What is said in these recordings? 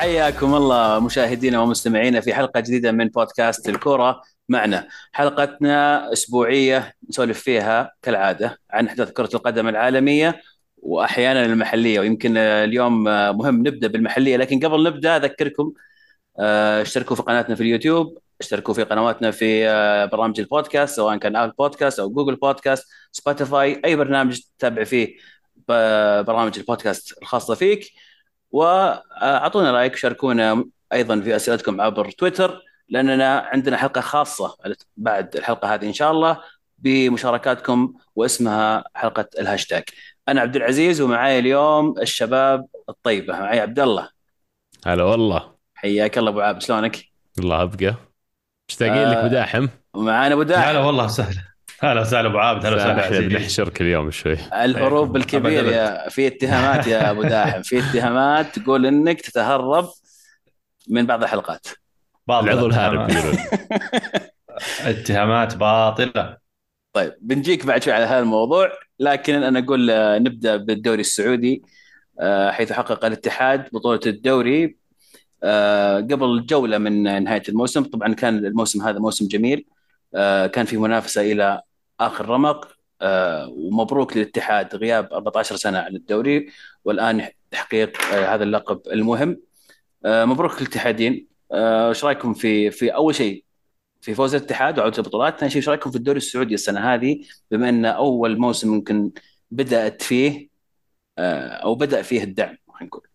حياكم الله مشاهدينا ومستمعينا في حلقة جديدة من بودكاست الكرة معنا. حلقتنا أسبوعية نسولف فيها كالعادة عن أحداث كرة القدم العالمية وأحيانا المحلية، ويمكن اليوم مهم نبدأ بالمحلية. لكن قبل نبدأ أذكركم اشتركوا في قناتنا في اليوتيوب، اشتركوا في قنواتنا في برامج البودكاست سواء كان آبل بودكاست أو جوجل بودكاست، سبوتيفاي، أي برنامج تتابع فيه برامج البودكاست الخاصة فيك. واعطونا رايك، شاركونا ايضا في اسئلتكم عبر تويتر، لاننا عندنا حلقه خاصه بعد الحلقه هذه ان شاء الله بمشاركاتكم، واسمها حلقه الهاشتاج. انا عبد العزيز ومعاي اليوم الشباب الطيبه، معي عبد الله. هلا والله. حياك الله ابو عابد، شلونك؟ الله أبقى مشتاقين لك آه بداحم. ومعانا ابو هلا داحم. والله وسهلا. هلا وسهلا ابو عابد، هلا وسهلا فاحنا عزيز. بنحشرك اليوم شوي. حياكم الهروب الله، ابد الكبير، ابد. في اتهامات يا ابو داحم، في اتهامات تقول انك تتهرب من بعض الحلقات. باطله العضو الهارب اتهامات. يقولون. اتهامات باطله. طيب بنجيك بعد شوي على هذا الموضوع، لكن انا اقول نبدا بالدوري السعودي. حيث حقق الاتحاد بطوله الدوري قبل جوله من نهايه الموسم. طبعا كان الموسم هذا موسم جميل، كان في منافسه الى اخر رمق. ومبروك للاتحاد غياب 14 سنه عن الدوري، والان تحقيق هذا اللقب المهم. مبروك للاتحادين. ايش رايكم في اول شيء في فوز الاتحاد وعودة البطولات؟ ثاني شيء ايش رايكم في الدوري السعودي السنه هذه، بما انه اول موسم ممكن بدات فيه او بدا فيه الدعم، خلينا نقول.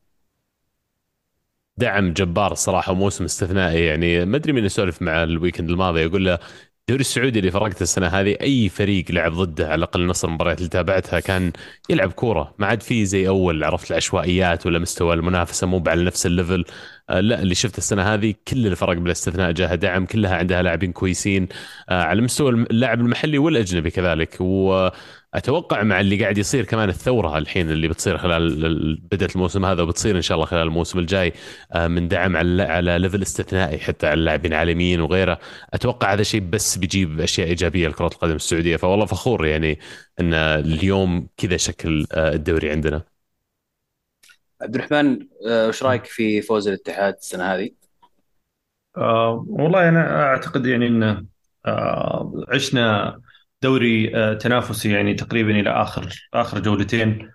دعم جبار الصراحة وموسم استثنائي، يعني ما أدري مين يسولف مع الويكند الماضي يقول له الدوري السعودي اللي فرقت السنة هذه أي فريق لعب ضده على الأقل نص المباريات اللي تابعتها كان يلعب كورة، ما عاد فيه زي أول عرفت العشوائيات ولا مستوى المنافسة مو على نفس الليفل. لا، اللي شفت السنة هذه كل الفرق بلا استثناء جاها دعم، كلها عندها لاعبين كويسين على مستوى اللاعب المحلي والأجنبي كذلك. وأتوقع مع اللي قاعد يصير كمان الثورة الحين اللي بتصير خلال بدأت الموسم هذا وبتصير إن شاء الله خلال الموسم الجاي، من دعم على ليفل استثنائي حتى على اللاعبين عالميين وغيره. اتوقع هذا شيء بس بيجيب اشياء ايجابيه لكره القدم السعوديه، فوالله فخور يعني ان اليوم كذا شكل الدوري عندنا. عبد الرحمن، ايش رايك في فوز الاتحاد السنه هذه؟ والله انا اعتقد يعني ان عشنا دوري تنافسي يعني تقريبا الى اخر جولتين.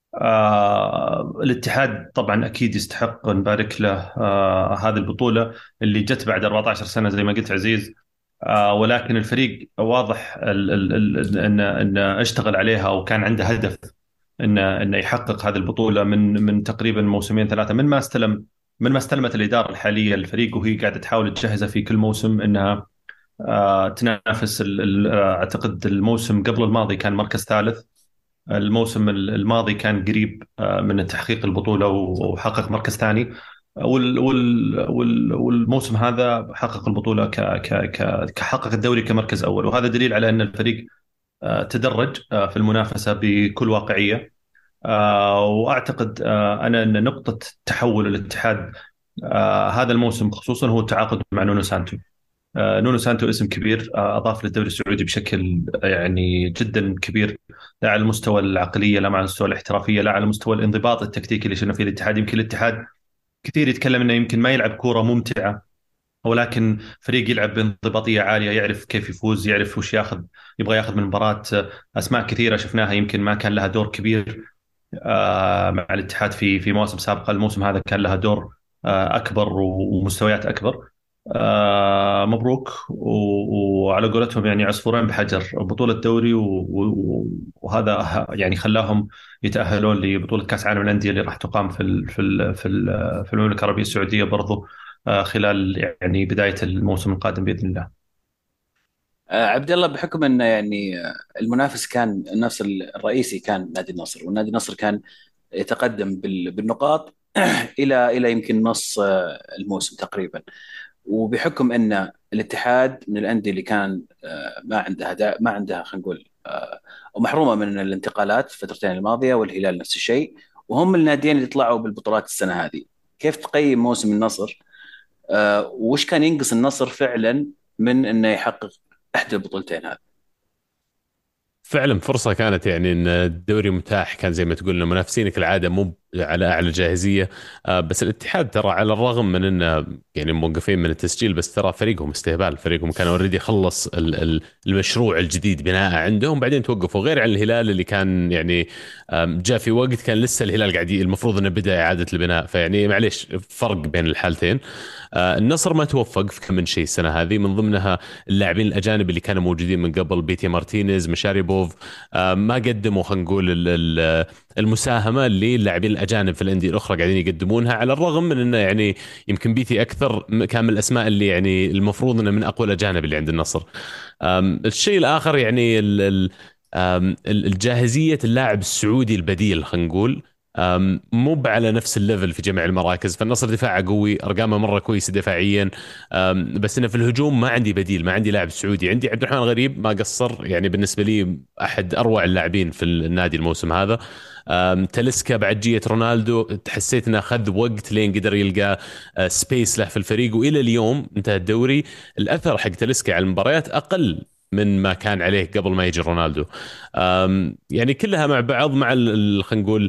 الاتحاد طبعا اكيد يستحق نبارك له هذه البطوله اللي جت بعد 14 سنه زي ما قلت عزيز. ولكن الفريق واضح ان اشتغل عليها وكان عنده هدف انه يحقق هذه البطوله من تقريبا موسمين ثلاثه من ما استلمت الاداره الحاليه للفريق، وهي قاعده تحاول تجهزه في كل موسم انها تنافس اعتقد الموسم قبل الماضي كان مركز ثالث. الموسم الماضي كان قريب من تحقيق البطوله وحقق مركز ثاني. والموسم هذا حقق البطوله كحقق الدوري كمركز اول، وهذا دليل على ان الفريق تدرج في المنافسه بكل واقعيه. واعتقد انا ان نقطه تحول الاتحاد هذا الموسم خصوصا هو التعاقد مع نونو سانتو. نونو سانتو اسم كبير، اضاف للدوري السعودي بشكل يعني جدا كبير، لا على المستوى العقليه، لا على المستوى الاحترافيه، لا على مستوى الانضباط التكتيكي اللي شفنا فيه الاتحاد. يمكن الاتحاد كثير يتكلم انه يمكن ما يلعب كوره ممتعه، ولكن فريق يلعب بانضباطيه عاليه، يعرف كيف يفوز، يعرف وش ياخذ، يبغى ياخذ من المباراه. اسماء كثيره شفناها يمكن ما كان لها دور كبير مع الاتحاد في مواسم سابقه، الموسم هذا كان لها دور اكبر ومستويات اكبر. مبروك، وعلى قولتهم يعني عصفورين بحجر، بطولة دوري وهذا يعني خلاهم يتأهلون لبطولة كأس عالم الأندية اللي راح تقام في المملكة العربية السعودية برضو خلال يعني بداية الموسم القادم بإذن الله. عبد الله، بحكم انه يعني المنافس كان النصر الرئيسي كان نادي النصر، والنادي النصر كان يتقدم بالنقاط الى يمكن نص الموسم تقريبا. وبحكم ان الاتحاد من الانديه اللي كان ما عندها خلينا نقول ومحرومه من الانتقالات في الفترتين الماضيه، والهلال نفس الشيء، وهم الناديين اللي طلعوا بالبطولات السنه هذه. كيف تقيم موسم النصر؟ وش كان ينقص النصر فعلا من انه يحقق احدى البطولتين هذه؟ فعلا فرصة كانت، يعني ان الدوري متاح كان زي ما تقول إن منافسينك العادة مو على اعلى جاهزيه. بس الاتحاد ترى على الرغم من انه يعني موقفين من التسجيل، بس ترى فريقهم استهبال. فريقهم كان اوريدي خلص المشروع الجديد بناء عندهم، بعدين توقفوا. غير عن الهلال اللي كان يعني جاء في وقت كان لسه الهلال قاعد المفروض انه بدا اعاده البناء، فيعني معليش فرق بين الحالتين. النصر ما توفق في كم من شيء السنه هذه، من ضمنها اللاعبين الاجانب اللي كانوا موجودين من قبل، بيتي مارتينيز، مشاريبوف، ما قدموا خلينا نقول المساهمه اللي اللاعبين الاجانب في الانديه الاخرى قاعدين يقدمونها. على الرغم من انه يعني يمكن بيتي اكثر كان من الاسماء اللي يعني المفروض انه من اقوى الاجانب اللي عند النصر. الشيء الاخر يعني الجاهزيه اللاعب السعودي البديل خلينا نقول مو على نفس الليفل في جميع المراكز. فالنصر دفاعه قوي، ارقامه مره كويسه دفاعيا، بس انه في الهجوم ما عندي بديل، ما عندي لاعب سعودي. عندي عبد الرحمن غريب ما قصر، يعني بالنسبه لي احد اروع اللاعبين في النادي الموسم هذا. تاليسكا بعد جيه رونالدو حسيت انه اخذ وقت لين قدر يلقى سبيس له في الفريق، والى اليوم انتهى الدوري الاثر حق تاليسكا على المباريات اقل من ما كان عليه قبل ما يجي رونالدو. يعني كلها مع بعض مع خلينا نقول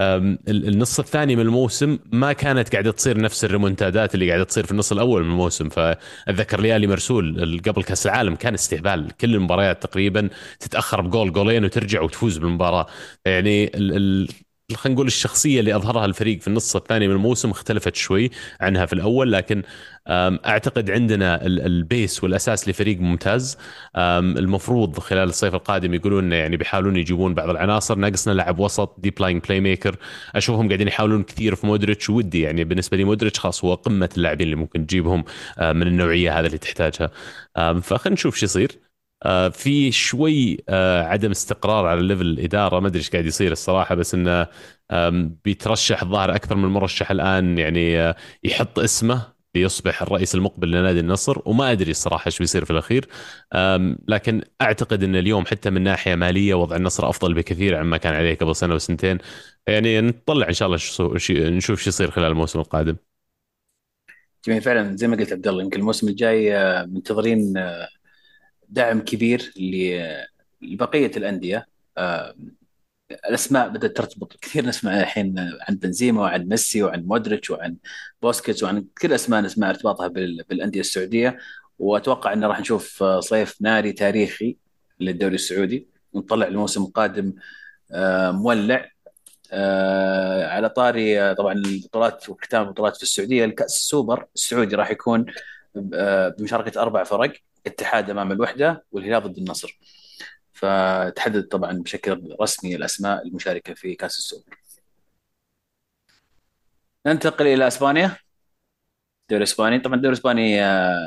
النص الثاني من الموسم ما كانت قاعده تصير نفس الريمونتادات اللي قاعده تصير في النص الاول من الموسم. فاتذكر ليالي مرسول قبل كاس العالم كان استهبال، كل المباريات تقريبا تتاخر بجول جولين وترجع وتفوز بالمباراه. يعني خلينا نقول الشخصيه اللي اظهرها الفريق في النص الثاني من الموسم اختلفت شوي عنها في الاول، لكن اعتقد عندنا البيس والاساس لفريق ممتاز. المفروض خلال الصيف القادم يقولون يعني بيحاولون يجيبون بعض العناصر، ناقصنا لاعب وسط ديب لاين بلاي ميكر. اشوفهم قاعدين يحاولون كثير في مودريتش، ودي يعني بالنسبه لي مودريتش خاص هو قمه اللاعبين اللي ممكن تجيبهم من النوعيه هذا اللي تحتاجها. فخلينا نشوف شو يصير. في شوي عدم استقرار على ليفل الإدارة، ما أدري إيش قاعد يصير الصراحة، بس إنه بيترشح الظاهر أكثر من مرشح الآن يعني يحط اسمه ليصبح الرئيس المقبل لنادي النصر، وما أدري الصراحة إيش بيصير في الأخير. لكن أعتقد أن اليوم حتى من ناحية مالية وضع النصر أفضل بكثير عما كان عليه قبل سنة وسنتين. يعني نطلع إن شاء الله نشوف شو يصير خلال الموسم القادم. جميل فعلا زي ما قلت عبد الله، يمكن الموسم الجاي منتظرين دعم كبير لبقيه الانديه. آه، الاسماء بدات ترتبط كثير، نسمع الحين عن بنزيما وعن ميسي وعن مودريتش وعن بوسكيتس وعن كل اسماء نسمع ارتباطها بالانديه السعوديه. واتوقع انه راح نشوف صيف ناري تاريخي للدوري السعودي، ونطلع الموسم القادم مولع. على طاري طبعا البطولات وختام البطولات في السعوديه، الكاس السوبر السعودي راح يكون بمشاركه 4 فرق: الاتحاد امام الوحده، والهلال ضد النصر. فتحدد طبعا بشكل رسمي الاسماء المشاركه في كاس السوبر. ننتقل الى اسبانيا. الدوري الاسباني، طبعا الدوري الاسباني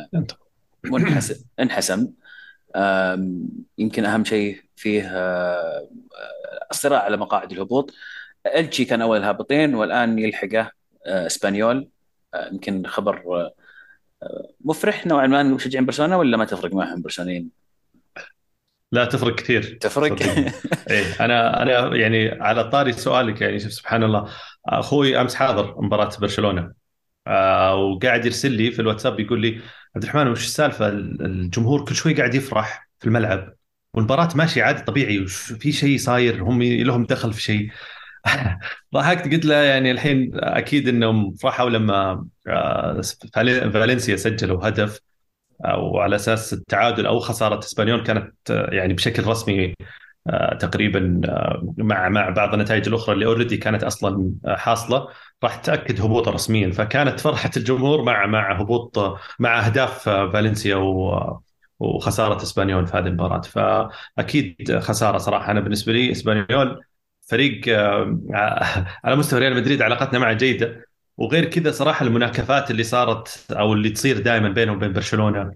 انحسم. يمكن اهم شيء فيه الصراع على مقاعد الهبوط. التشي كان اول الهابطين، والان يلحقه اسبانيول. يمكن خبر مفرح نوعا ما لمشجعين برشلونه، ولا ما تفرق معهم برشلونيين؟ لا تفرق كثير تفرق. صدقني. ايه انا يعني على طاري سؤالك، يعني شوف سبحان الله، اخوي امس حاضر مباراه برشلونه، وقاعد يرسل لي في الواتساب يقول لي عبد الرحمن وش السالفه، الجمهور كل شوي قاعد يفرح في الملعب والمباراه ماشيه عادي طبيعي، وش في شيء صاير، هم لهم دخل في شيء؟ ضحكت قلت له يعني الحين اكيد انهم فرحوا لما فالنسيا سجلوا هدف، وعلى اساس التعادل او خساره اسبانيول كانت يعني بشكل رسمي تقريبا مع بعض النتائج الاخرى اللي اوريدي كانت اصلا حاصله، راح تاكد هبوطه رسميا. فكانت فرحه الجمهور مع هبوط، مع اهداف فالنسيا وخساره اسبانيول في هذه المباراه. فاكيد خساره صراحه. انا بالنسبه لي اسبانيول فريق على مستوى ريال مدريد علاقتنا معه جيده، وغير كذا صراحه المناكفات اللي صارت او اللي تصير دائما بينهم وبين برشلونه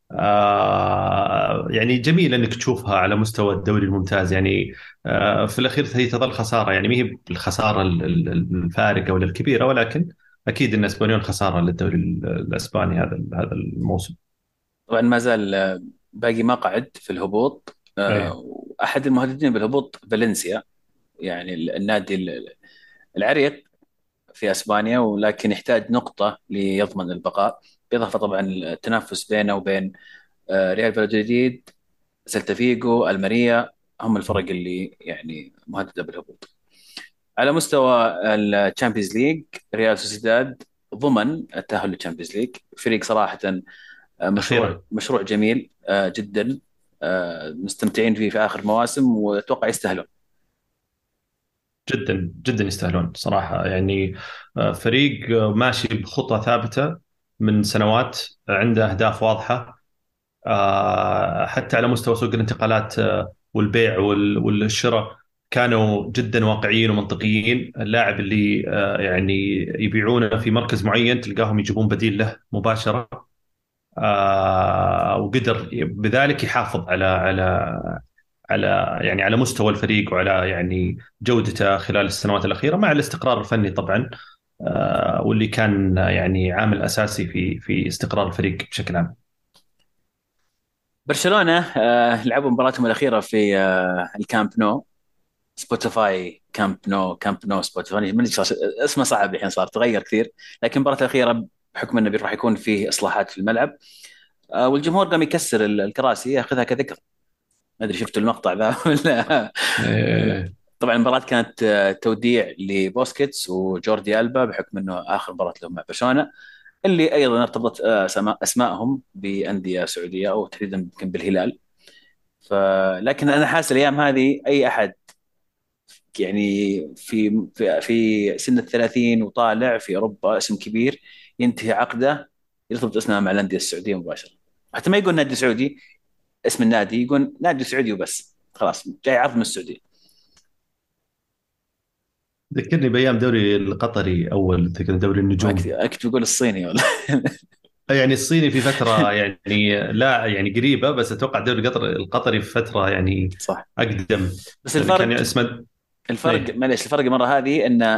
يعني جميل انك تشوفها على مستوى الدوري الممتاز. يعني في الاخير هي تظل خساره، يعني ما هي بالخساره الفارقه ولا الكبيره، ولكن اكيد ان اسبانيول خساره للدوري الاسباني هذا الموسم. طبعا ما زال باقي مقعد في الهبوط. ايه احد المهددين بالهبوط فالنسيا، يعني النادي العريق في اسبانيا، ولكن يحتاج نقطه ليضمن البقاء. بالاضافه طبعا التنافس بينه وبين ريال فالدوليد، سيلتا فيجو، الماريا، هم الفرق اللي يعني مهدده بالهبوط. على مستوى الشامبيونز ليج، ريال سوسيداد ضمن التأهل للشامبيونز ليج. فريق صراحة اخيرا. مشروع جميل جدا. مستمتعين فيه في آخر مواسم، وأتوقع يستاهلون. جدا جدا يستاهلون صراحة يعني. فريق ماشي بخطة ثابتة من سنوات، عنده أهداف واضحة. حتى على مستوى سوق الانتقالات والبيع والشراء كانوا جدا واقعيين ومنطقيين. اللاعب اللي يعني يبيعونه في مركز معين تلقاهم يجيبون بديل له مباشرة. وقدر بذلك يحافظ على يعني على مستوى الفريق وعلى يعني جودته خلال السنوات الأخيرة، مع الاستقرار الفني طبعا. واللي كان يعني عامل أساسي في استقرار الفريق بشكل عام. برشلونة لعبوا مباراتهم الأخيرة في الكامب نو. سبوتيفاي كامب نو سبوتيفاي، من اسمه صعب الحين، صار تغير كثير. لكن المباراة الأخيرة بحكم أنه راح يكون فيه إصلاحات في الملعب، والجمهور قام يكسر الكراسي ياخذها كذكر. ما ادري شفتوا المقطع ذا ولا؟ آه، طبعا المباراة كانت توديع لبوسكيتس وجوردي ألبا، بحكم انه اخر مباراة لهم مع برشلونة، اللي ايضا ارتبطت اسمائهم باندية سعودية، او تحديدا يمكن بالهلال. لكن انا حاسس الايام هذه اي احد يعني في سن الثلاثين وطالع في اوروبا، اسم كبير ينتهي عقده، يرتبط اسمه مع الاندية السعودية مباشرة. حتى ما يقول نادي سعودي، اسم النادي يقول نادي سعودي وبس، خلاص جاي عرض من السعودية. ذكرني بأيام دوري القطري، أول دوري النجوم. اكتب يقول الصيني ولا؟ يعني الصيني في فترة يعني لا يعني قريبة، بس أتوقع الدوري القطري في فترة يعني صح. أقدم. بس اللي كان الفرق اسمه الفرق إيه. معليش، الفرق المره هذه انه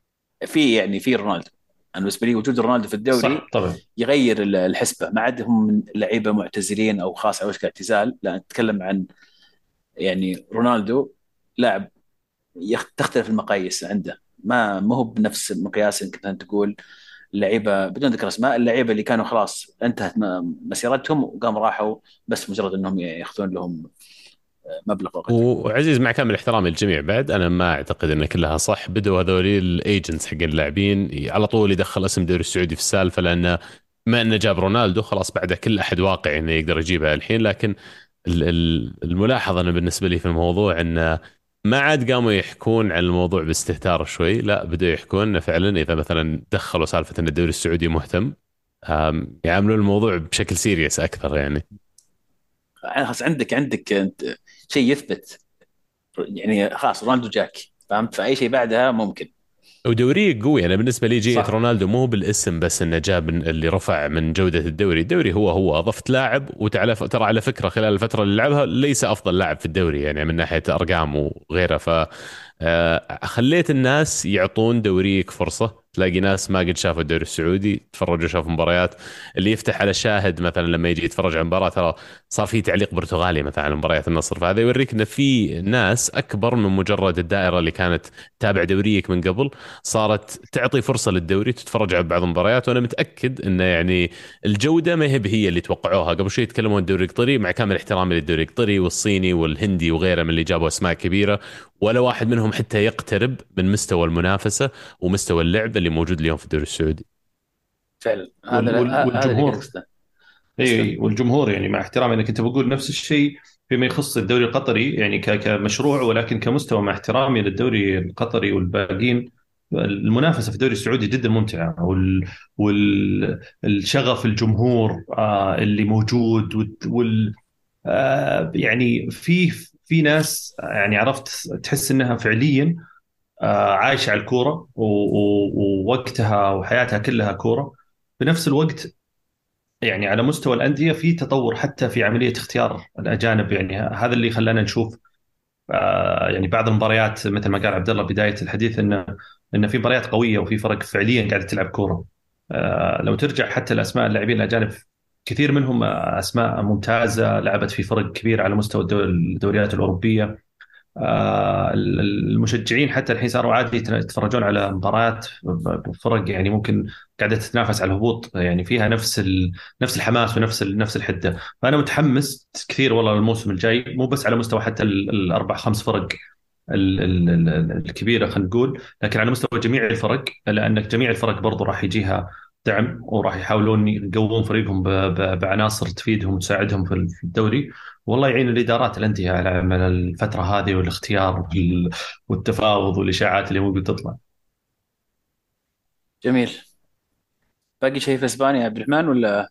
في رونالدو. انا بالنسبه لي وجود رونالدو في صح الدوري طبعا. يغير الحسبه. ما عاد هم من لعيبه معتزلين او خاص على وشك اعتزال، لا نتكلم عن يعني رونالدو لاعب تختلف المقاييس عنده. ما هو بنفس المقياس يمكن أن تقول اللعيبه، بدون ذكر اسماء، اللعيبه اللي كانوا خلاص انتهت مسيرتهم وقام راحوا، بس مجرد انهم ياخذون لهم مبلغ وقت. وعزيز، مع كامل احترامي للجميع، بعد انا ما اعتقد ان كلها صح. بدوا هذول الايجنتس حق اللاعبين على طول يدخل اسم الدوري السعودي في السالفه، لانه ما انه جاب رونالدو خلاص بعد كل احد واقعي انه يقدر يجيبها الحين. لكن الملاحظه انا بالنسبه لي في الموضوع انه ما عاد قاموا يحكون عن الموضوع باستهتار شوي، لا بدوا يحكون انه فعلا اذا مثلا دخلوا سالفه ان الدوري السعودي مهتم، يعاملون الموضوع بشكل سيريس اكثر يعني. خلاص عندك انت شيء يثبت، يعني خلاص رونالدو جاك، فهمت؟ فاي شيء بعدها ممكن. ودوري قوي. انا بالنسبه لي جيت صح. رونالدو مو بالاسم بس انه جاب اللي رفع من جوده الدوري. الدوري هو اضفت لاعب، وتعالى ترى على فكره خلال الفتره اللي لعبها ليس افضل لاعب في الدوري يعني من ناحيه ارقام وغيره. ف خليت الناس يعطون دوريك فرصة. تلاقي ناس ما قد شافوا الدوري السعودي تفرجوا شافوا مباريات. اللي يفتح على شاهد مثلا لما يجي يتفرج على مباراة، ترى صار في تعليق برتغالي مثلا على مباريات النصر. فهذا يوريك ان في ناس اكبر من مجرد الدائرة اللي كانت تابع دوريك من قبل، صارت تعطي فرصة للدوري، تتفرج على بعض المباريات. وانا متأكد انه يعني الجودة ما هي اللي توقعوها قبل شوي. يتكلمون الدوري القطري، مع كامل احترامي للدوري القطري والصيني والهندي وغيره من اللي جابوا اسماء كبيرة، ولا واحد منهم حتى يقترب من مستوى المنافسة ومستوى اللعب اللي موجود اليوم في الدوري السعودي. فعلا هذا اللي قاعد والجمهور. اقصده. اسلم. اي والجمهور يعني مع احترامي انك كنت بقول نفس الشيء فيما يخص الدوري القطري يعني كمشروع، ولكن كمستوى مع احترامي للدوري القطري والباقيين، المنافسه في الدوري السعودي جدا ممتعه. والشغف الجمهور اللي موجود يعني في ناس يعني عرفت تحس انها فعليا عايشه على الكوره ووقتها وحياتها كلها كوره. بنفس الوقت يعني على مستوى الأندية في تطور حتى في عملية اختيار الأجانب. يعني هذا اللي خلانا نشوف يعني بعض المباريات مثل ما قال عبد الله بداية الحديث إن في مباريات قوية وفي فرق فعليا قاعدة تلعب كورة. لو ترجع حتى الأسماء اللاعبين الأجانب، كثير منهم أسماء ممتازة لعبت في فرق كبيرة على مستوى الدوريات الأوروبية. المشجعين حتى الحين صاروا عادي يتفرجون على مباريات بفرق يعني ممكن قاعده تتنافس على الهبوط، يعني فيها نفس الحماس ونفس الحده. فانا متحمس كثير والله الموسم الجاي، مو بس على مستوى حتى الاربع خمس فرق الكبيره خلينا نقول، لكن على مستوى جميع الفرق، لان جميع الفرق برضو راح يجيها دعم، وراح يحاولون يقوون فريقهم بعناصر تفيدهم وتساعدهم في الدوري. والله يعين الادارات الانديه على الفتره هذه والاختيار والتفاوض والاشاعات اللي ممكن تطلع. جميل. باقي شيء في اسبانيا يا عبد الرحمن ولا؟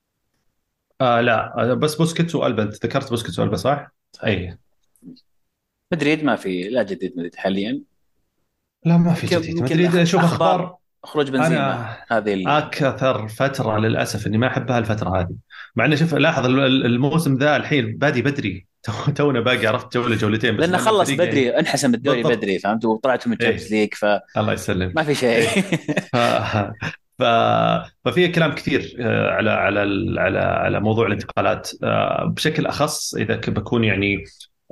لا، بس بوسكيتس والبا، أنت ذكرت بوسكيتس والبا صح؟ صحيح. اي. مدريد ما في، لا جديد مدريد حاليا. لا ما في يمكن جديد يمكن مدريد، شوف اخبار اخبار. خروج بنزيما انا هذه اكثر فتره للاسف اني ما احبها الفتره هذه، مع انه شوف لاحظ الموسم ذا الحين بادي بدري تونا باقي عرفت جوله جولتين بس، لانه مع ان خلص الفريق يعني. بدري، انحسم الدوري بالضبط. بدري، فهمت، وطلعتوا من الشامبيونز ايه. ليج، فما الله يسلمك. في شيء. ايه. ف... ف... ففي كلام كثير على موضوع الانتقالات، بشكل اخص اذا بكون يعني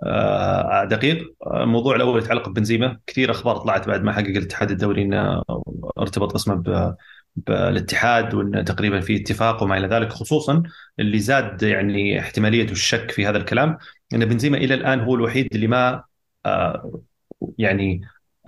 دقيق. الموضوع الاول يتعلق ببنزيما، كثير اخبار طلعت بعد ما حقق الاتحاد الدولي انه ارتبط اسمه بالاتحاد، وان تقريبا في اتفاق وما الى ذلك، خصوصا اللي زاد يعني احتماليه الشك في هذا الكلام ان بنزيما الى الان هو الوحيد اللي ما آه، يعني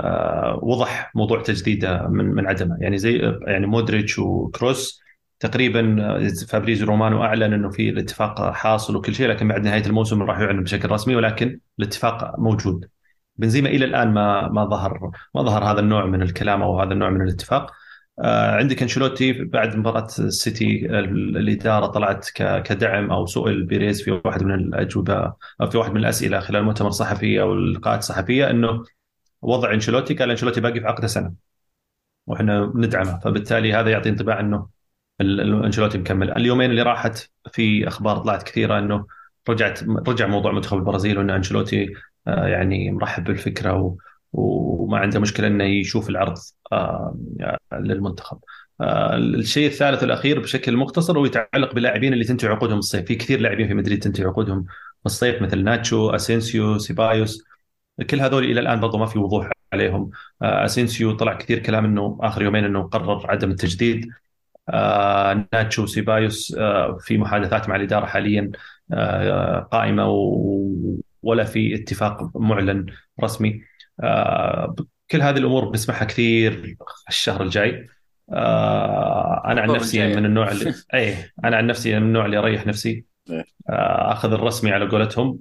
وضح موضوع تجديده من عدمه، يعني زي يعني مودريتش وكروس تقريبا. فابريزو رومانو اعلن انه في الاتفاق حاصل وكل شيء، لكن بعد نهايه الموسم راح يعلن بشكل رسمي، ولكن الاتفاق موجود. بنزيما الى الان ما ظهر هذا النوع من الكلام او هذا النوع من الاتفاق. عندك انشيلوتي بعد مباراه السيتي، الاداره طلعت كدعم، او سئل بيريز في واحد من الاجوبه او في واحد من الاسئله خلال مؤتمر صحفي او اللقاءات الصحفيه، انه وضع انشيلوتي، قال انشيلوتي باقي في عقده سنه واحنا ندعمه، فبالتالي هذا يعطي انطباع انه انشيلوتي مكمل. اليومين اللي راحت في اخبار طلعت كثيره انه رجع موضوع منتخب البرازيل، وان انشيلوتي يعني مرحب بالفكره وما عنده مشكله انه يشوف العرض للمنتخب. الشيء الثالث والاخير بشكل مختصر هو يتعلق باللاعبين اللي تنتهي عقودهم الصيف. في كثير لاعبين في مدريد تنتهي عقودهم الصيف، مثل ناتشو، اسينسيو، سيبايوس. كل هذول الى الان برضو ما في وضوح عليهم. اسينسيو طلع كثير كلام انه اخر يومين انه قرر عدم التجديد. ناتشو وسيبايوس في محادثات مع الاداره حاليا قائمه، ولا في اتفاق معلن رسمي. كل هذه الامور بنسمعها كثير الشهر الجاي. انا عن الشهور نفسي من الجايه. النوع اللي انا عن نفسي من النوع اللي اريح نفسي، اخذ الرسمي على قولتهم،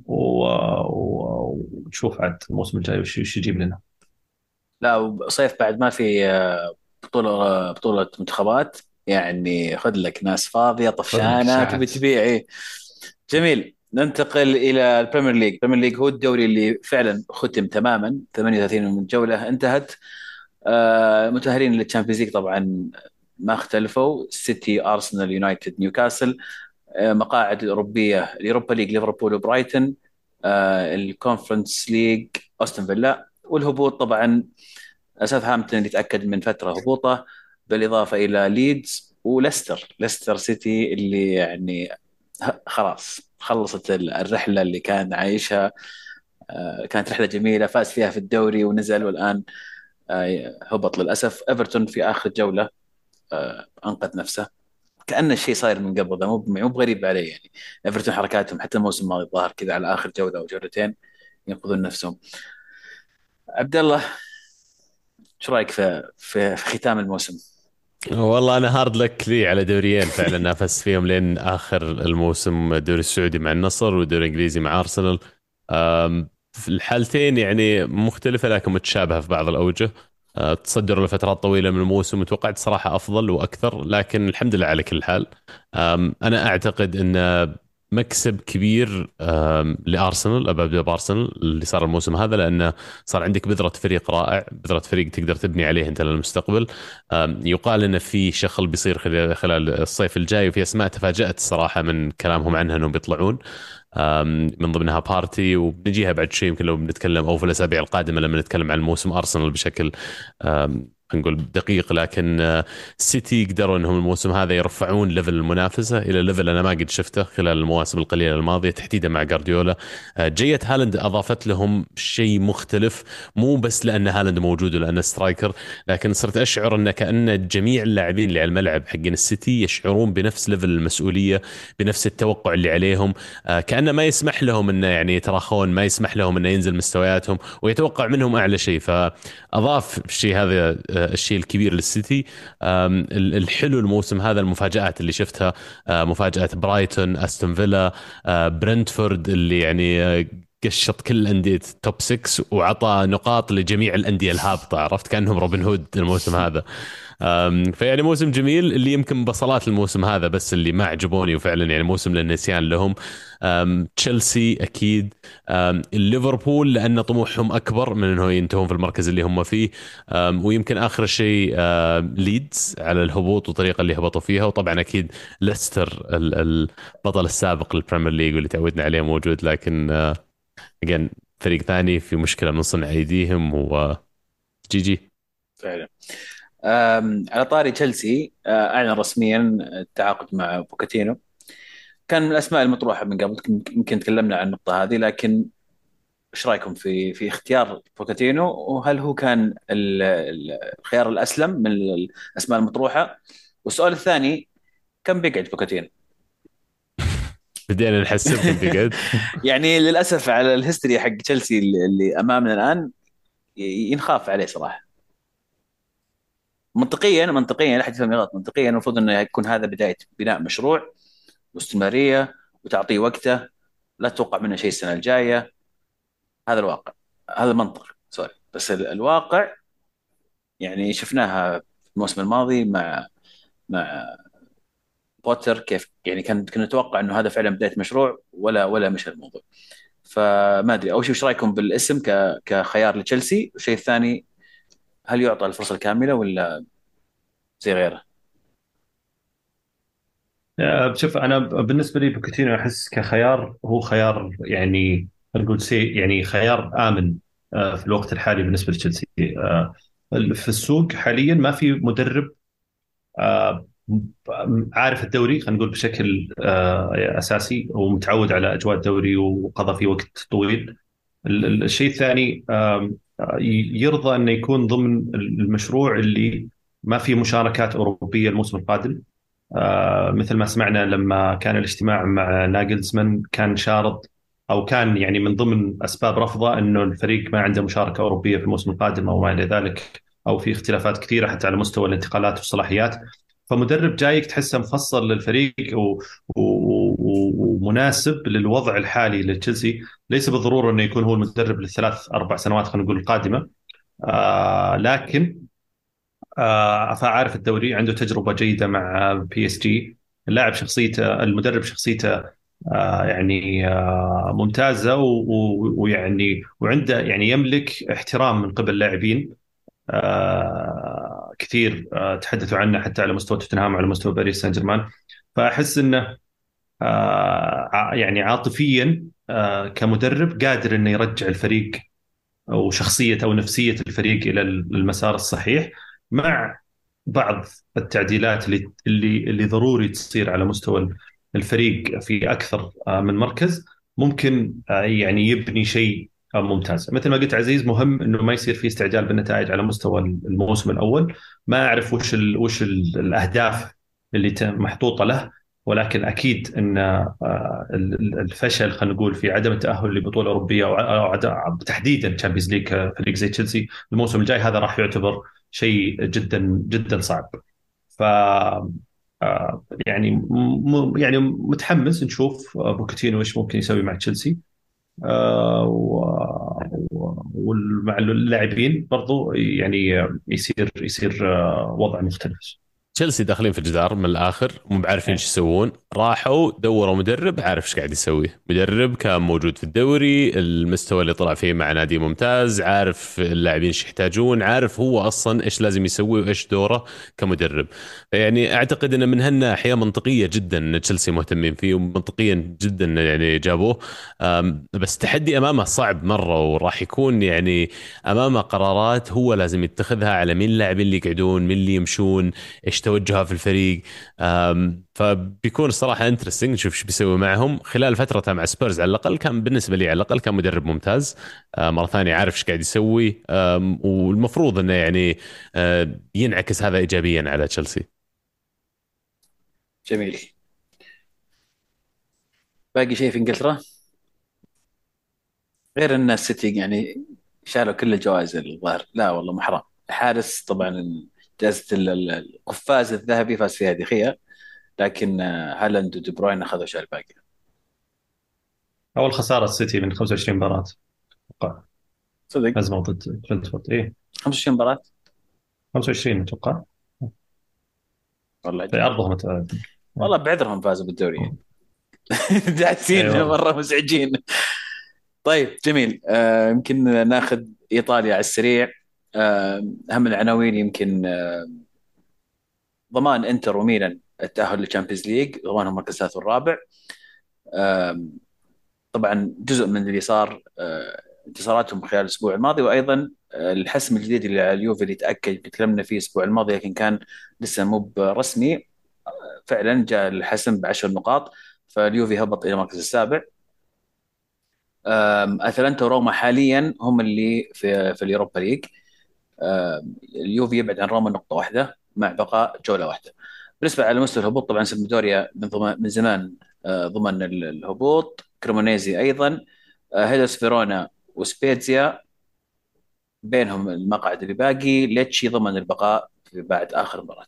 ونشوف عاد الموسم الجاي وش يجيب لنا. لا صيف بعد ما في بطوله منتخبات، يعني خذ لك ناس فاضيه خذ لك طفشانه تبي اشاعات. تبيع إيه. جميل. ننتقل الى البريمير ليج. البريمير ليج هو الدوري اللي فعلا ختم تماما، 38 من جوله انتهت. متاهلين للتشامبيونز ليج طبعا ما اختلفوا: سيتي، ارسنال، يونايتد، نيوكاسل. مقاعد الاوروبيه: اليوروبا ليج ليفربول وبرايتون. الكونفرنس ليج استون فيلا. والهبوط طبعا ساوثهامبتون اللي تاكد من فتره هبوطه، بالاضافه الى ليدز ليستر سيتي اللي يعني خلاص خلصت الرحله اللي كان عايشها. كانت رحله جميله، فاز فيها في الدوري ونزل، والان هبط للاسف. ايفرتون في اخر جوله انقذ نفسه. كأن الشيء صاير من قبل، ده مو بغريب عليه يعني. ايفرتون حركاتهم حتى الموسم الماضي الظاهر كذا على اخر جوله او جولتين ينقذون نفسهم. عبد الله، ايش رايك في ختام الموسم؟ والله انا هارد لك لي على دوريين فعلا نافس فيهم لين اخر الموسم، الدوري السعودي مع النصر والدوري الانجليزي مع ارسنال. في الحالتين يعني مختلفه لكن متشابهه في بعض الاوجه. تصدروا لفترات طويله من الموسم، وتوقعت صراحه افضل واكثر، لكن الحمد لله على كل حال. انا اعتقد ان مكسب كبير لارسنال. ابدا بارسنال اللي صار الموسم هذا، لانه صار عندك بذره فريق رائع، بذره فريق تقدر تبني عليه انت للمستقبل. يقال ان في شغل بيصير خلال الصيف الجاي، وفي اسماء تفاجات الصراحه من كلامهم عنها انهم بيطلعون، من ضمنها بارتي، وبنجيها بعد شيء يمكن لو بنتكلم او في الاسابيع القادمه لما نتكلم عن موسم ارسنال بشكل خلينا نقول دقيق، لكن السيتي قدروا انهم الموسم هذا يرفعون ليفل المنافسه الى ليفل انا ما قد شفته خلال المواسم القليله الماضيه تحديدا مع جارديولا. جية هالاند اضافت لهم شيء مختلف، مو بس لان هالاند موجود ولان سترايكر، لكن صرت اشعر ان كان جميع اللاعبين اللي على الملعب حقين السيتي يشعرون بنفس ليفل المسؤوليه، بنفس التوقع اللي عليهم. كانه ما يسمح لهم انه يعني يتراخون، ما يسمح لهم انه ينزل مستوياتهم، ويتوقع منهم اعلى شيء. فاضاف الشيء هذا، الشيء الكبير للسيتي. الحلو الموسم هذا المفاجآت اللي شفتها، مفاجأة برايتون، أستون فيلا، برنتفورد اللي يعني قشط كل أندية توب 6 وعطى نقاط لجميع الأندية الهابطة، عرفت كأنهم روبن هود الموسم هذا. فيعني موسم جميل. اللي يمكن بصلات الموسم هذا بس اللي ما عجبوني وفعلا يعني موسم للنسيان لهم، تشيلسي أكيد، الليفربول لأن طموحهم أكبر من أنه ينتهون في المركز اللي هم فيه، ويمكن آخر شيء ليدز على الهبوط والطريقة اللي هبطوا فيها، وطبعا أكيد ليستر البطل السابق للبريمير ليج واللي تعودنا عليه موجود، لكن again فريق ثاني في مشكلة من صنع أيديهم جي جي. فعلا. على طاري تشيلسي، أعلن رسميا التعاقد مع بوكاتينو. كان من الأسماء المطروحة من قبل، يمكن تكلمنا عن النقطة هذه، لكن ايش رايكم في اختيار بوكاتينو؟ وهل هو كان الخيار الاسلم من الاسماء المطروحه؟ والسؤال الثاني، كم بيقعد بوكاتينو؟ بدينا نحسب كم بيقعد. يعني للاسف على الهيستوري حق تشيلسي اللي امامنا الان ينخاف عليه صراحه. منطقيا لا حد يفهم غلط، منطقيا المفروض انه يكون هذا بدايه بناء مشروع واستمراريه، وتعطيه وقته، لا تتوقع منه شيء السنه الجايه. هذا الواقع، هذا المنطق، سوري، بس الواقع يعني شفناها في الموسم الماضي مع بوتر، كيف يعني كنا نتوقع انه هذا فعلا بدايه مشروع، ولا مشى الموضوع. فما ادري، اول شيء وش رايكم بالاسم كخيار لتشيلسي؟ والشيء الثاني، هل يعطى الفرصه الكامله ولا زي غيره؟ شوف، انا بالنسبه لي بوكيتينو احس كخيار هو خيار، يعني نقول يعني خيار امن في الوقت الحالي بالنسبه لتشيلسي. في السوق حاليا ما في مدرب آه، عارف الدوري، خلينا نقول بشكل اساسي، ومتعود على اجواء الدوري وقضى فيه وقت طويل. الشيء الثاني، يرضى انه يكون ضمن المشروع اللي ما في مشاركات اوروبيه الموسم القادم. مثل ما سمعنا لما كان الاجتماع مع ناجلزمان، كان شارط او كان يعني من ضمن اسباب رفضه انه الفريق ما عنده مشاركه اوروبيه في الموسم القادم او ما الى ذلك، او في اختلافات كثيره حتى على مستوى الانتقالات والصلاحيات. فمدرب جايك تحسه مفصل للفريق ومناسب للوضع الحالي لتشيلسي، ليس بالضروره انه يكون هو المدرب للثلاث اربع سنوات خلينا نقول القادمه. لكن فعارف الدوري، عنده تجربة جيدة مع بي اس جي. اللاعب شخصيته، المدرب شخصيته يعني ممتازة، ويعني وعنده يعني يملك احترام من قبل اللاعبين كثير، تحدثوا عنه حتى على مستوى توتنهام وعلى مستوى باريس سان جيرمان. فأحس أنه يعني عاطفيا كمدرب قادر أنه يرجع الفريق وشخصية أو نفسية الفريق إلى المسار الصحيح، مع بعض التعديلات اللي ضروري تصير على مستوى الفريق في أكثر من مركز. ممكن يعني يبني شيء ممتاز. مثل ما قلت عزيز، مهم انه ما يصير في استعجال بالنتائج على مستوى الموسم الاول. ما اعرف وش الاهداف اللي محطوطه له، ولكن اكيد ان الفشل خلينا نقول في عدم التاهل لبطوله اوروبيه او تحديدا تشامبيونز ليج فريق زي تشيلسي الموسم الجاي، هذا راح يعتبر شيء جدا جدا صعب. ف يعني يعني متحمس نشوف بوكيتينو ايش ممكن يسوي مع تشيلسي، ومع اللاعبين برضو يعني يصير وضع مختلف. تشيلسي داخلين في الجدار من الاخر، مو بعارفين ايش يسوون. راحوا دوروا مدرب عارف ايش قاعد يسوي، مدرب كان موجود في الدوري، المستوى اللي طلع فيه مع نادي ممتاز، عارف اللاعبين ايش يحتاجون، عارف هو اصلا ايش لازم يسوي وايش دوره كمدرب. يعني اعتقد انه من هالناحيه منطقيه جدا ان تشيلسي مهتمين فيه، ومنطقيا جدا يعني جابوه. بس تحدي امامه صعب مره، وراح يكون يعني امامه قرارات هو لازم يتخذها على مين اللاعبين اللي يقعدون، مين اللي يمشون، ايش توجهها في الفريق. فبيكون الصراحه انترستنج نشوف ايش بيسوي معهم خلال فترته مع سبيرز. على الاقل كان بالنسبه لي، على الاقل كان مدرب ممتاز. مره ثانيه عارف ايش قاعد يسوي. والمفروض انه يعني ينعكس هذا ايجابيا على تشيلسي. جميل. باقي شيء في انجلترا غير ان السيتي يعني شالوا كل الجوائز الظاهر؟ لا والله مو حرام. حارس طبعا جائزة القفاز الذهبي فاز فيها دخيا، لكن هالاند ودي بروين اخذوا شيء الباقي. اول خساره السيتي من 25 مباراه، اتوقع. صدق هزموا ضد برنتفورد، ايه. 25 مباراة؟ 25 اتوقع. والله في عجيب. ارضهم والله بعذرهم فازوا بالدوري. داعسين ايوه. مرة مزعجين. طيب جميل. يمكن ناخذ ايطاليا على السريع. اهم العناوين يمكن ضمان انتر وميلان التأهل للشامبيونز ليج، ضمانهم المركز الثالث والرابع. آم، طبعا جزء من اللي صار انتصاراتهم خلال الاسبوع الماضي، وايضا الحسم الجديد اللي على اليوفي اللي تاكد تكلمنا فيه الاسبوع الماضي لكن كان لسه مو برسمي. فعلا جاء الحسم ب10 نقاط، فاليوفي هبط الى المركز السابع. اتلانتا وروما حاليا هم اللي في اليوروبا ليج. اليوفي يبعد عن روما نقطة واحدة مع بقاء جولة واحدة. بالنسبة على مستوى الهبوط طبعا سمدوريا من زمان ضمن الهبوط، كريمونيزي أيضا، هيدرس فيرونا وسبيتزيا بينهم المقعد اللي باقي، ليتشي ضمن البقاء بعد آخر مباراة.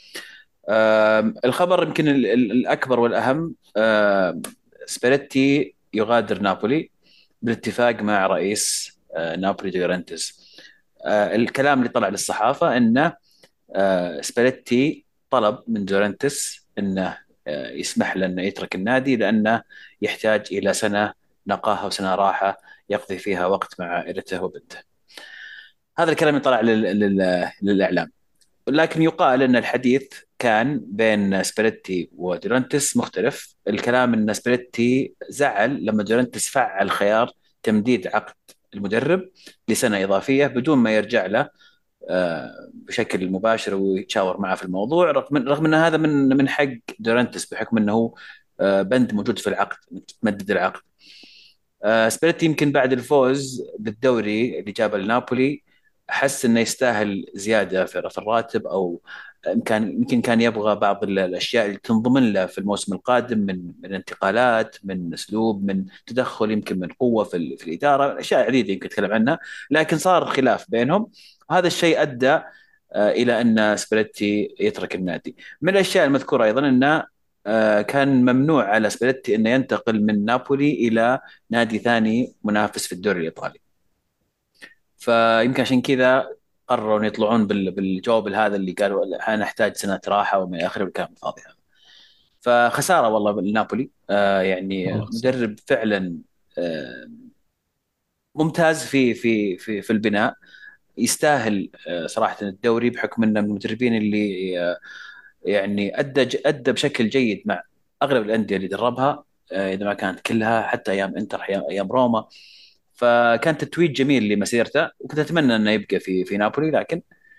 الخبر يمكن الأكبر والأهم، سباليتي يغادر نابولي بالاتفاق مع رئيس نابولي دي لورنتس. الكلام اللي طلع للصحافة أنه سباليتي طلب من دورنتس أنه يسمح له أنه يترك النادي لأنه يحتاج إلى سنة نقاهة وسنة راحة يقضي فيها وقت مع عائلته وبنته. هذا الكلام اللي طلع للإعلام. لكن يقال أن الحديث كان بين سباليتي ودورنتس مختلف. الكلام أن سباليتي زعل لما دورنتس فعل خيار تمديد عقد المدرب لسنة إضافية بدون ما يرجع له بشكل مباشر ويتشاور معه في الموضوع، رغم ان هذا من حق دورنتس بحكم انه بند موجود في العقد تمدد العقد. سبيريتي يمكن بعد الفوز بالدوري اللي جابه لنابولي حس انه يستاهل زياده في الراتب، او يمكن كان يبغى بعض الاشياء اللي تنضمن له في الموسم القادم من انتقالات، من اسلوب، من تدخل، يمكن من قوه في الاداره، اشياء عديده يمكن نتكلم عنها. لكن صار خلاف بينهم، هذا الشيء ادى الى ان سباليتي يترك النادي. من الاشياء المذكوره ايضا انه كان ممنوع على سباليتي انه ينتقل من نابولي الى نادي ثاني منافس في الدوري الايطالي. فيمكن عشان كذا قرروا ان يطلعون بالجواب هذا اللي قالوا انا احتاج سنه راحه وما الى اخره، الكلام الفاضي هذا. فخساره والله لنابولي. يعني والله صح. مدرب فعلا آه ممتاز في البناء، يستاهل صراحه الدوري بحكم انه من المدربين اللي يعني ادى بشكل جيد مع اغلب الانديه اللي دربها، اذا ما كانت كلها، حتى ايام انتر، ايام روما. فكان تتويج جميل لمسيرته، وكنت اتمنى انه يبقى في نابولي، لكن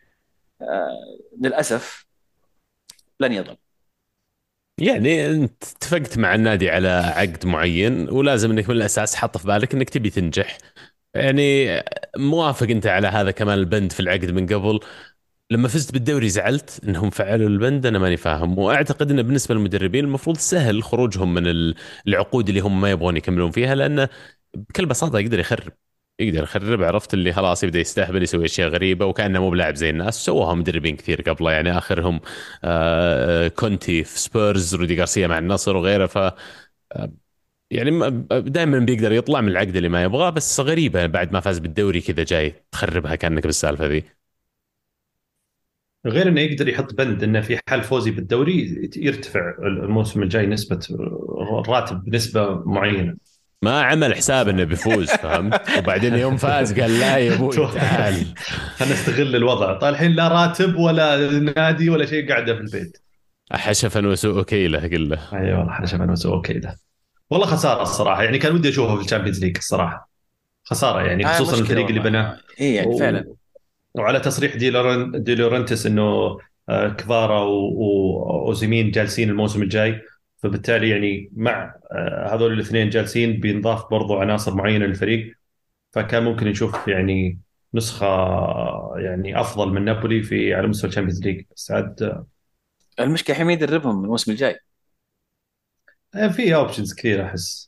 للاسف لن يظل. يعني انت اتفقت مع النادي على عقد معين، ولازم انك من الاساس حاط في بالك انك تبي تنجح. يعني موافق انت على هذا كمان البند في العقد من قبل. لما فزت بالدوري زعلت انهم فعلوا البند، انا ماني فاهم. واعتقد انه بالنسبه للمدربين المفروض سهل خروجهم من العقود اللي هم ما يبغون يكملون فيها، لانه بكل بساطه يقدر يخرب. يقدر يخرب، عرفت اللي خلاص يبدا يستهبل يسوي اشياء غريبه وكانه مو بلاعب زي الناس. سووها مدربين كثير قبله، يعني اخرهم كونتي في سبيرز، رودي غارسيا مع النصر وغيره. ف يعني دائما بيقدر يطلع من العقد اللي ما يبغاه. بس غريبه بعد ما فاز بالدوري كذا جاي تخربها كانك بالسالفه ذي. غير انه يقدر يحط بند انه في حال فوزي بالدوري يرتفع الموسم الجاي نسبه الراتب بنسبه معينه. ما عمل حساب انه بيفوز، فهمت؟ وبعدين يوم فاز قال لا يا ابوي تعال. خلينا نستغل الوضع. طيب الحين لا راتب ولا نادي ولا شيء، قاعده في البيت. حشفا وسوء كيله قل له. اي والله احنا شباب نسوي كذا. والله خساره الصراحه، يعني كان ودي اشوفه في الشامبيونز ليج الصراحه. خساره يعني، خصوصا مشكله الفريق اللي والله. بناه. ايه يعني فعلا. وعلى تصريح دي لورنتس انه كفارا واوزيمين جالسين الموسم الجاي، فبالتالي يعني مع هذول الاثنين جالسين بينضاف برضو عناصر معينه للفريق، فكان ممكن نشوف يعني نسخه يعني افضل من نابولي في على مستوى الشامبيونز ليج. بس عاد المشكله حميد يدربهم الموسم الجاي. في اوبشنز كثير احس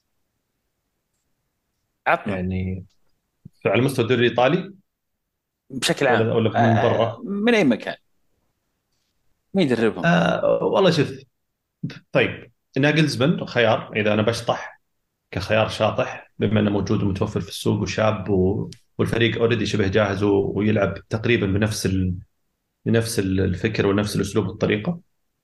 عطنا يعني على مستوى الدوري الايطالي، بشكل عام. ولا من برا. من اي مكان مين يدربهم؟ والله شوف، طيب ناجلزمان خيار اذا انا بشطح كخيار شاطح، بما انه موجود ومتوفر في السوق وشاب والفريق اوريدي شبه جاهز ويلعب تقريبا بنفس الفكر ونفس الاسلوب والطريقه.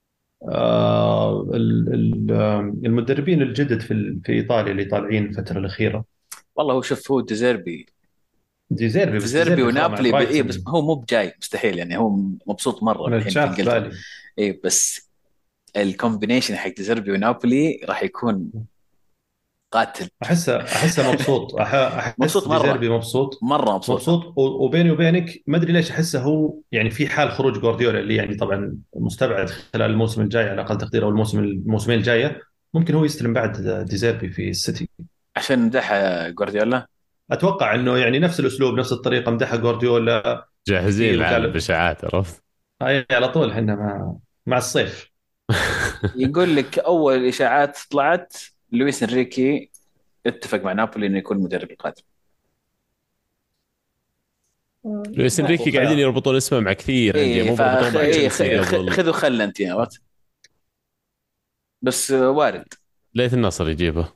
المدربين الجدد في ايطاليا اللي طالعين الفتره الاخيره، والله هو شوف، هو ديزيربي. ديزيربي. بس ديزيربي ديزيربي خلاص مع ونابولي ايه، بس برايتون. هو مو بجاي مستحيل يعني، هو مبسوط مره انا الحين في شاف انجلترا. بالي. ايه بس الكومبينيشن حق ديزيربي ونابولي راح يكون قاتل. احسه مبسوط. احس مبسوط مره، ديزيربي مبسوط. مره مبسوط. وبيني وبينك ما ادري ليش احسه هو يعني في حال خروج جوارديولا اللي يعني طبعا مستبعد خلال الموسم الجاي على اقل تقدير، او الموسمين الجايه، ممكن هو يستلم بعد ديزيربي في السيتي. عشان مدح جوارديولا. اتوقع انه يعني نفس الاسلوب نفس الطريقه مدحها جوارديولا جاهزين كثير العالم وقال بشاعات، عرفت؟ هاي على طول احنا مع الصيف. يقول لك اول اشاعات طلعت لويس انريكي اتفق مع نابولي انه يكون المدرب القادم. لويس انريكي قاعدين خيار. يربطون اسمه مع كثير انديه، ايه مو بربطوه مع إيه تشيلسي قبل. خذوا خل انت يا عرفت. بس وارد. ليت النصر يجيبه.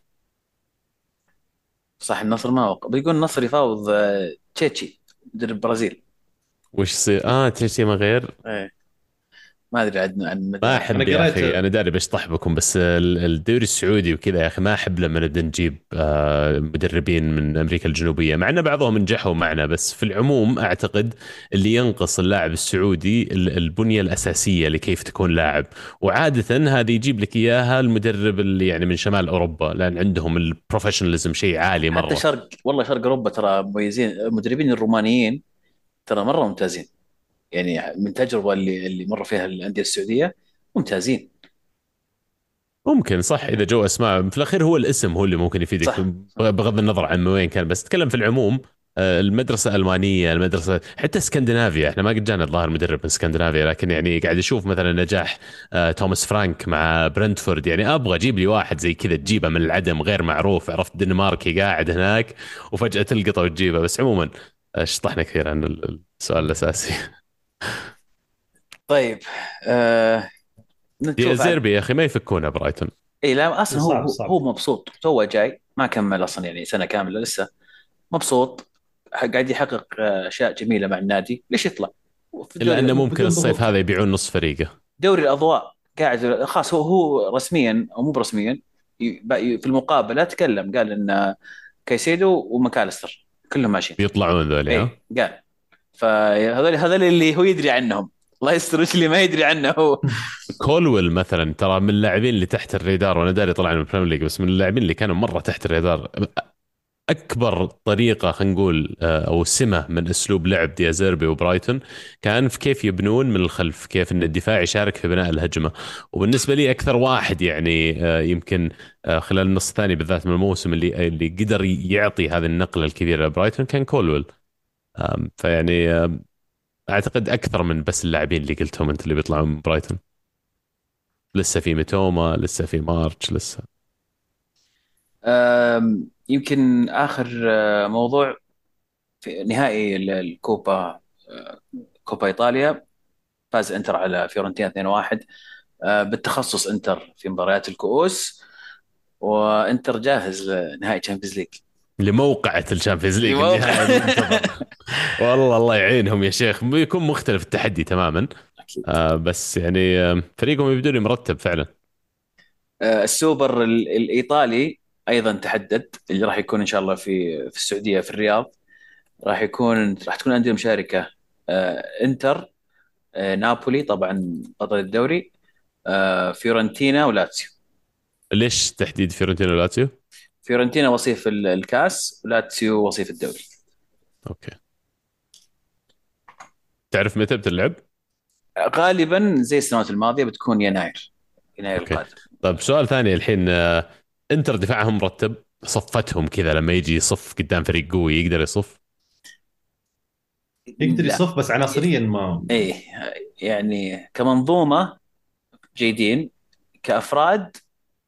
صح النصر ما وقع، بيقول النصر يفاوض تشيتشي مدرب البرازيل. وش يصير؟ تشيلسي ما غير. ايه ما ادري عن ما المدى. احب انا يا قريت اخي، انا داري بشطح بكم، بس الدوري السعودي وكذا يا اخي ما احب لما نبدا نجيب مدربين من امريكا الجنوبيه، مع ان بعضهم نجحوا معنا، بس في العموم اعتقد اللي ينقص اللاعب السعودي البنيه الاساسيه لكيف تكون لاعب، وعاده هذه يجيب لك اياها المدرب اللي يعني من شمال اوروبا، لان عندهم البروفيشناليزم شيء عالي حتى مره. شرق، والله شرق اوروبا ترى مميزين، المدربين الرومانيين ترى مره ممتازين. يعني من تجربه اللي مر فيها الانديه السعوديه ممتازين. ممكن صح، اذا جو اسماء في الاخير هو الاسم هو اللي ممكن يفيدك، صح. بغض النظر عن وين كان، بس تكلم في العموم. المدرسه الالمانيه، المدرسه حتى اسكندنافيا، احنا ما قد جانا الظاهر مدرب من اسكندنافيا، لكن يعني قاعد اشوف مثلا نجاح توماس فرانك مع برنتفورد، يعني ابغى اجيب لي واحد زي كذا تجيبه من العدم غير معروف، عرفت؟ دنماركي قاعد هناك وفجاه تلقطه وتجيبه. بس عموما شطحنا كثير عن السؤال الاساسي. طيب يا نشوف عاد. زيربي يا اخي ما يفكونه برايتون. اي لا اصلا هو صعب هو صعب. هو مبسوط، تو جاي ما كمل اصلا يعني سنه كامله لسه. مبسوط، قاعد يحقق اشياء جميله مع النادي، ليش يطلع؟ في الا الدوري انه ممكن بدون الصيف ضغوط. هذا يبيعون نص فريقه. دوري الاضواء قاعد خلاص. هو رسميا او مو برسميا في المقابله تكلم قال ان كايسيدو وماكاليستر كلهم ماشيين. بيطلعون ذولي ها. ايه قال. فهذول اللي هو يدري عنهم. الله يستر وش اللي ما يدري عنه هو. كولويل مثلا ترى من اللاعبين اللي تحت الرادار، وانا داري طلع من البريمير ليج، بس من اللاعبين اللي كانوا مره تحت الرادار. اكبر طريقه خلينا نقول او سمه من اسلوب لعب ديازيربي وبرايتون كان في كيف يبنون من الخلف، كيف ان الدفاع يشارك في بناء الهجمه. وبالنسبه لي اكثر واحد يعني يمكن خلال النص الثاني بالذات من الموسم اللي قدر يعطي هذه النقله الكبيره لبرايتون كان كولويل. فيعني اعتقد اكثر من بس اللاعبين اللي قلتهم انت اللي بيطلعون من برايتون. لسه في ميتوما، لسه في مارتش، لسه. يمكن اخر موضوع في نهائي الكوبا، كوبا ايطاليا، فاز انتر على فيورنتينا 2-1. بالتخصص انتر في مباريات الكؤوس، وانتر جاهز لنهائي تشامبيونز ليج. لموقعة الشامبيونز ليج لموقع. النهائي المنتظر. والله الله يعينهم يا شيخ، بيكون مختلف التحدي تماما. اكيد. بس يعني فريقهم يبدو لي مرتب فعلا. السوبر الايطالي ايضا تحدد، اللي راح يكون ان شاء الله في السعوديه في الرياض. راح تكون انديه مشاركه: انتر، نابولي طبعا بطل الدوري، فيورنتينا ولاتسيو. ليش تحديد فيورنتينا ولاتسيو؟ فيورنتينا وصيف الكاس، ولاتسيو وصيف الدوري. اوكي. تعرف متى بتلعب؟ غالبا زي السنوات الماضيه بتكون يناير، يناير اوكي. القادم. طيب سؤال ثاني الحين، انتر دفاعهم مرتب، صفتهم كذا لما يجي يصف قدام فريق قوي يقدر يصف؟ يقدر لا. يصف بس عناصريا ما. ايه، يعني كمنظومه جيدين، كافراد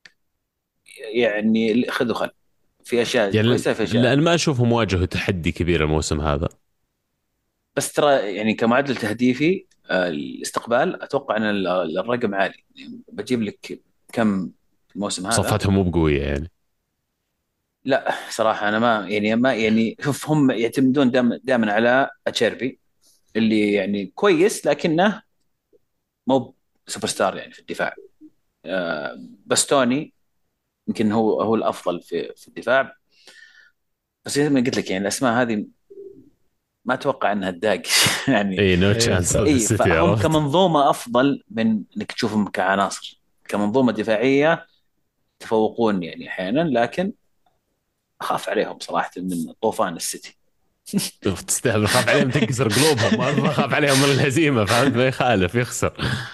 يعني خذ وخل، في اشياء يعني كويسه في اشياء. لان ما اشوفهم واجهوا تحدي كبير الموسم هذا. بس ترى يعني كمعدل تهديفي، الاستقبال اتوقع ان الرقم عالي. يعني بجيب لك كم الموسم هذا. صفاتهم مو بقويه يعني. لا صراحه انا ما يعني شوف، هم يعتمدون دائما على اتشيربي، اللي يعني كويس لكنه مو سوبر ستار يعني في الدفاع. باستوني يمكن هو الافضل في الدفاع. بس زي ما قلت لك يعني الاسماء هذه ما اتوقع انها تداقش يعني. اي نو إيه، تشانس ضد اي، السيتي، فهم عرفت؟ كمنظومه افضل من انك تشوفهم كعناصر. كمنظومه دفاعيه يتفوقون يعني احيانا، لكن اخاف عليهم صراحه من طوفان السيتي. شوف تستاهل، خاف عليهم تنكسر قلوبهم، ما خاف عليهم من الهزيمه، فهمت؟ ما يخالف يخسر.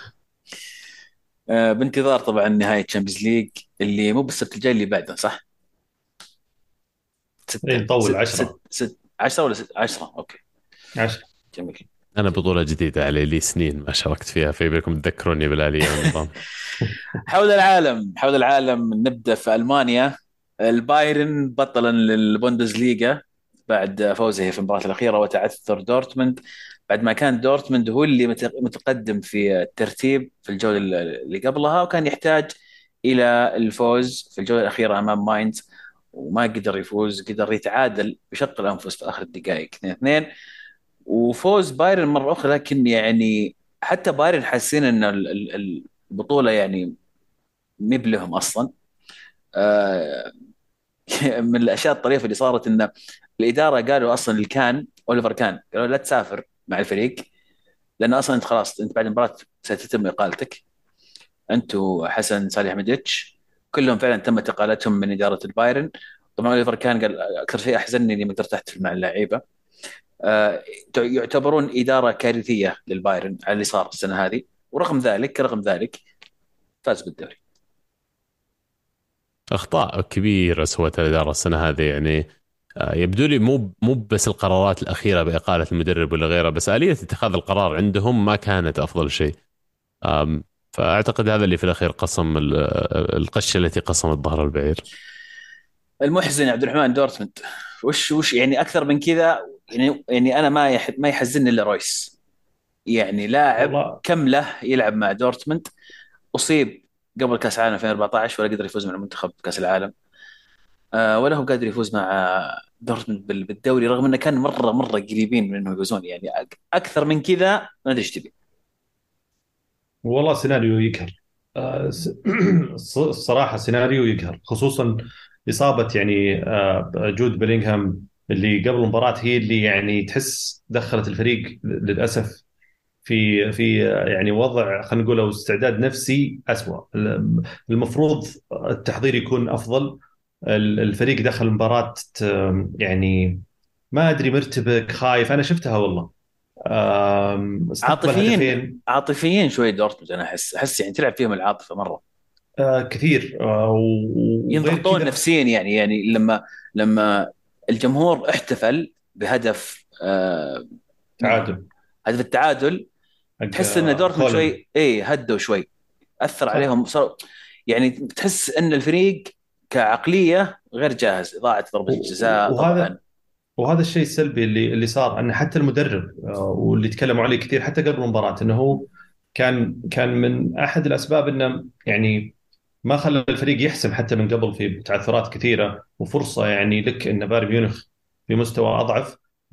بانتظار طبعا نهايه تشامبيونز ليج، اللي مو بالسبت الجاي، اللي بعده صح؟ إيه، ستة نطول ست ست 10. ست 10 ولا 10؟ اوكي 10. جميل. انا بطوله جديده علي، لي سنين ما شاركت فيها، فيبيكم تذكروني بالاليه والنظام. حول العالم نبدا في المانيا. البايرن بطلا للبوندسليغا بعد فوزه في المباراه الاخيره وتعثر دورتموند، بعد ما كان دورتموند هو اللي متقدم في الترتيب في الجوله اللي قبلها، وكان يحتاج الى الفوز في الجوله الاخيره امام ماينز، وما قدر يفوز. قدر يتعادل بشق الانفس في اخر الدقائق 2-2، وفوز بايرن مره اخرى. لكن يعني حتى بايرن حاسين ان البطوله يعني مب لهم اصلا. آه، من الاشياء الطريفه اللي صارت ان الاداره قالوا اصلا اوليفر كان قالوا لا تسافر مع الفريق، لان اصلا انت خلاص، انت بعد المباراه ستتم اقالتك، انت وحسن صالح مديتش كلهم فعلا تم اقالتهم من اداره البايرن. طبعا اوليفر كان قال اكثر شيء احزنني اني ما قدرت احتفل مع اللعيبه. يعتبرون اداره كارثيه للبايرن على اللي صار السنه هذه، رغم ذلك فاز بالدوري. اخطاء كبيره سوتها الاداره السنه هذه يعني. يبدو لي مو بس القرارات الاخيره باقاله المدرب ولا غيره، بس اليه اتخاذ القرار عندهم ما كانت افضل شيء. فاعتقد هذا اللي في الاخير قسم القشه التي قسمت ظهر البعير. المحزن يا عبد الرحمن دورتموند، وش يعني اكثر من كذا. يعني انا ما يحزنني الا رويس. يعني لاعب والله كم له يلعب مع دورتموند، اصيب قبل كاس العالم 2014 ولا قدر يفوز مع المنتخب بكاس العالم. ولا هو قادر يفوز مع دورتموند بالدوري، رغم انه كان مره قريبين من انه يفوزون. يعني اكثر من كذا ما ادري ايش تبي. والله سيناريو يقهر. الصراحة سيناريو يقهر، خصوصا إصابة يعني جود بيلينغهام اللي قبل المباراة هي اللي يعني تحس دخلت الفريق للأسف في يعني وضع، خلينا نقول، أو استعداد نفسي أسوأ. المفروض التحضير يكون أفضل. الفريق دخل المباراة يعني ما أدري، مرتبك، خايف. أنا شفتها والله. استقبل عاطفيين هدفين عاطفيين شوي دورتموند، انا احس يعني تلعب فيهم العاطفه مره. كثير. وغير ينضغطون كذا نفسيا يعني لما الجمهور احتفل بهدف تعادل هدف التعادل، حق تحس ان دورتموند هولاند. شوي هدوا شوي، اثر صح. عليهم صار. يعني تحس ان الفريق كعقليه غير جاهز، ضاعت ضربه الجزاء طبعا. وهذا الشيء السلبي اللي صار، ان حتى المدرب واللي تكلموا عليه كثير حتى قبل المباراه، انه هو كان من احد الاسباب انه يعني ما خلى الفريق يحسم حتى من قبل في تعثرات كثيره، وفرصه يعني لك ان بايرن ميونخ في مستوى اضعف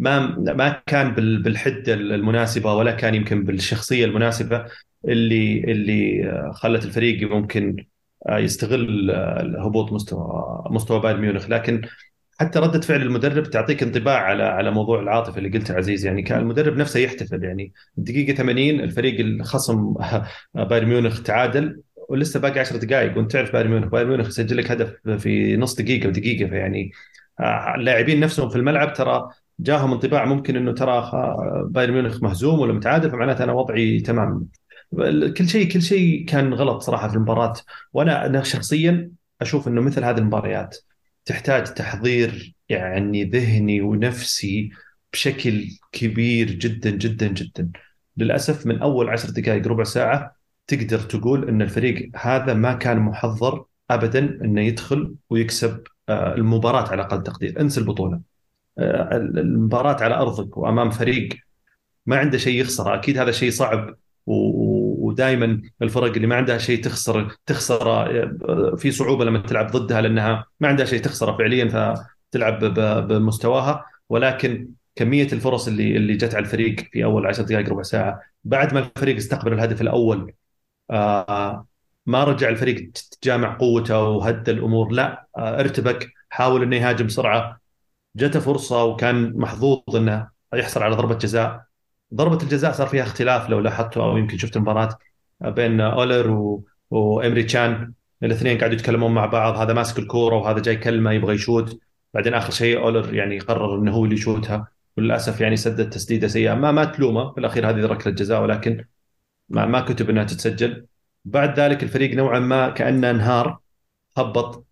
ما كان بالحده المناسبه، ولا كان يمكن بالشخصيه المناسبه اللي خلت الفريق ممكن يستغل هبوط مستوى بايرن ميونخ. لكن حتى ردة فعل المدرب تعطيك انطباع على موضوع العاطفة اللي قلته عزيز. يعني كان المدرب نفسه يحتفل، يعني الدقيقة 80 الفريق الخصم بايرن ميونخ تعادل ولسه باقي 10 دقائق، وانت تعرف بايرن ميونخ يسجل لك هدف في نص دقيقة ودقيقة. فيعني اللاعبين نفسهم في الملعب ترى جاهم انطباع ممكن انه ترى بايرن ميونخ مهزوم ولا متعادل، فمعناته انا وضعي تمام. كل شيء كان غلط صراحة في المباراة. وانا شخصيا اشوف انه مثل هذه المباريات تحتاج تحضير يعني ذهني ونفسي بشكل كبير جدا جدا جدا. للأسف من أول 10 دقائق ربع ساعة تقدر تقول أن الفريق هذا ما كان محضر أبدا أنه يدخل ويكسب المباراة على أقل تقدير. انسى البطولة، المباراة على أرضك وأمام فريق ما عنده شيء يخسره. اكيد هذا شيء صعب، ودائما الفرق اللي ما عندها شيء تخسر في صعوبه لما تلعب ضدها، لانها ما عندها شيء تخسره فعليا فتلعب بمستواها. ولكن كميه الفرص اللي جت على الفريق في اول 10 دقائق ربع ساعه بعد ما الفريق استقبل الهدف الاول، ما رجع الفريق تجامع قوته وهدى الامور، لا ارتبك، حاول انه يهاجم بسرعه. جته فرصه وكان محظوظ انه يحصل على ضربه جزاء. ضربة الجزاء صار فيها اختلاف لو لاحظتوا أو يمكن شفت المباراة بين أولر وإمري تشان. الاثنين قاعدوا يتكلمون مع بعض، هذا ماسك الكورة وهذا جاي كلمة يبغى يشوت. بعدين آخر شيء أولر يعني قرر إنه هو اللي يشوتها، وللأسف يعني سدد تسديدة سيئة. ما تلومه، في الأخير هذه ركلة جزاء، ولكن ما كتب إنها تتسجل. بعد ذلك الفريق نوعا ما كأنه انهار، هبط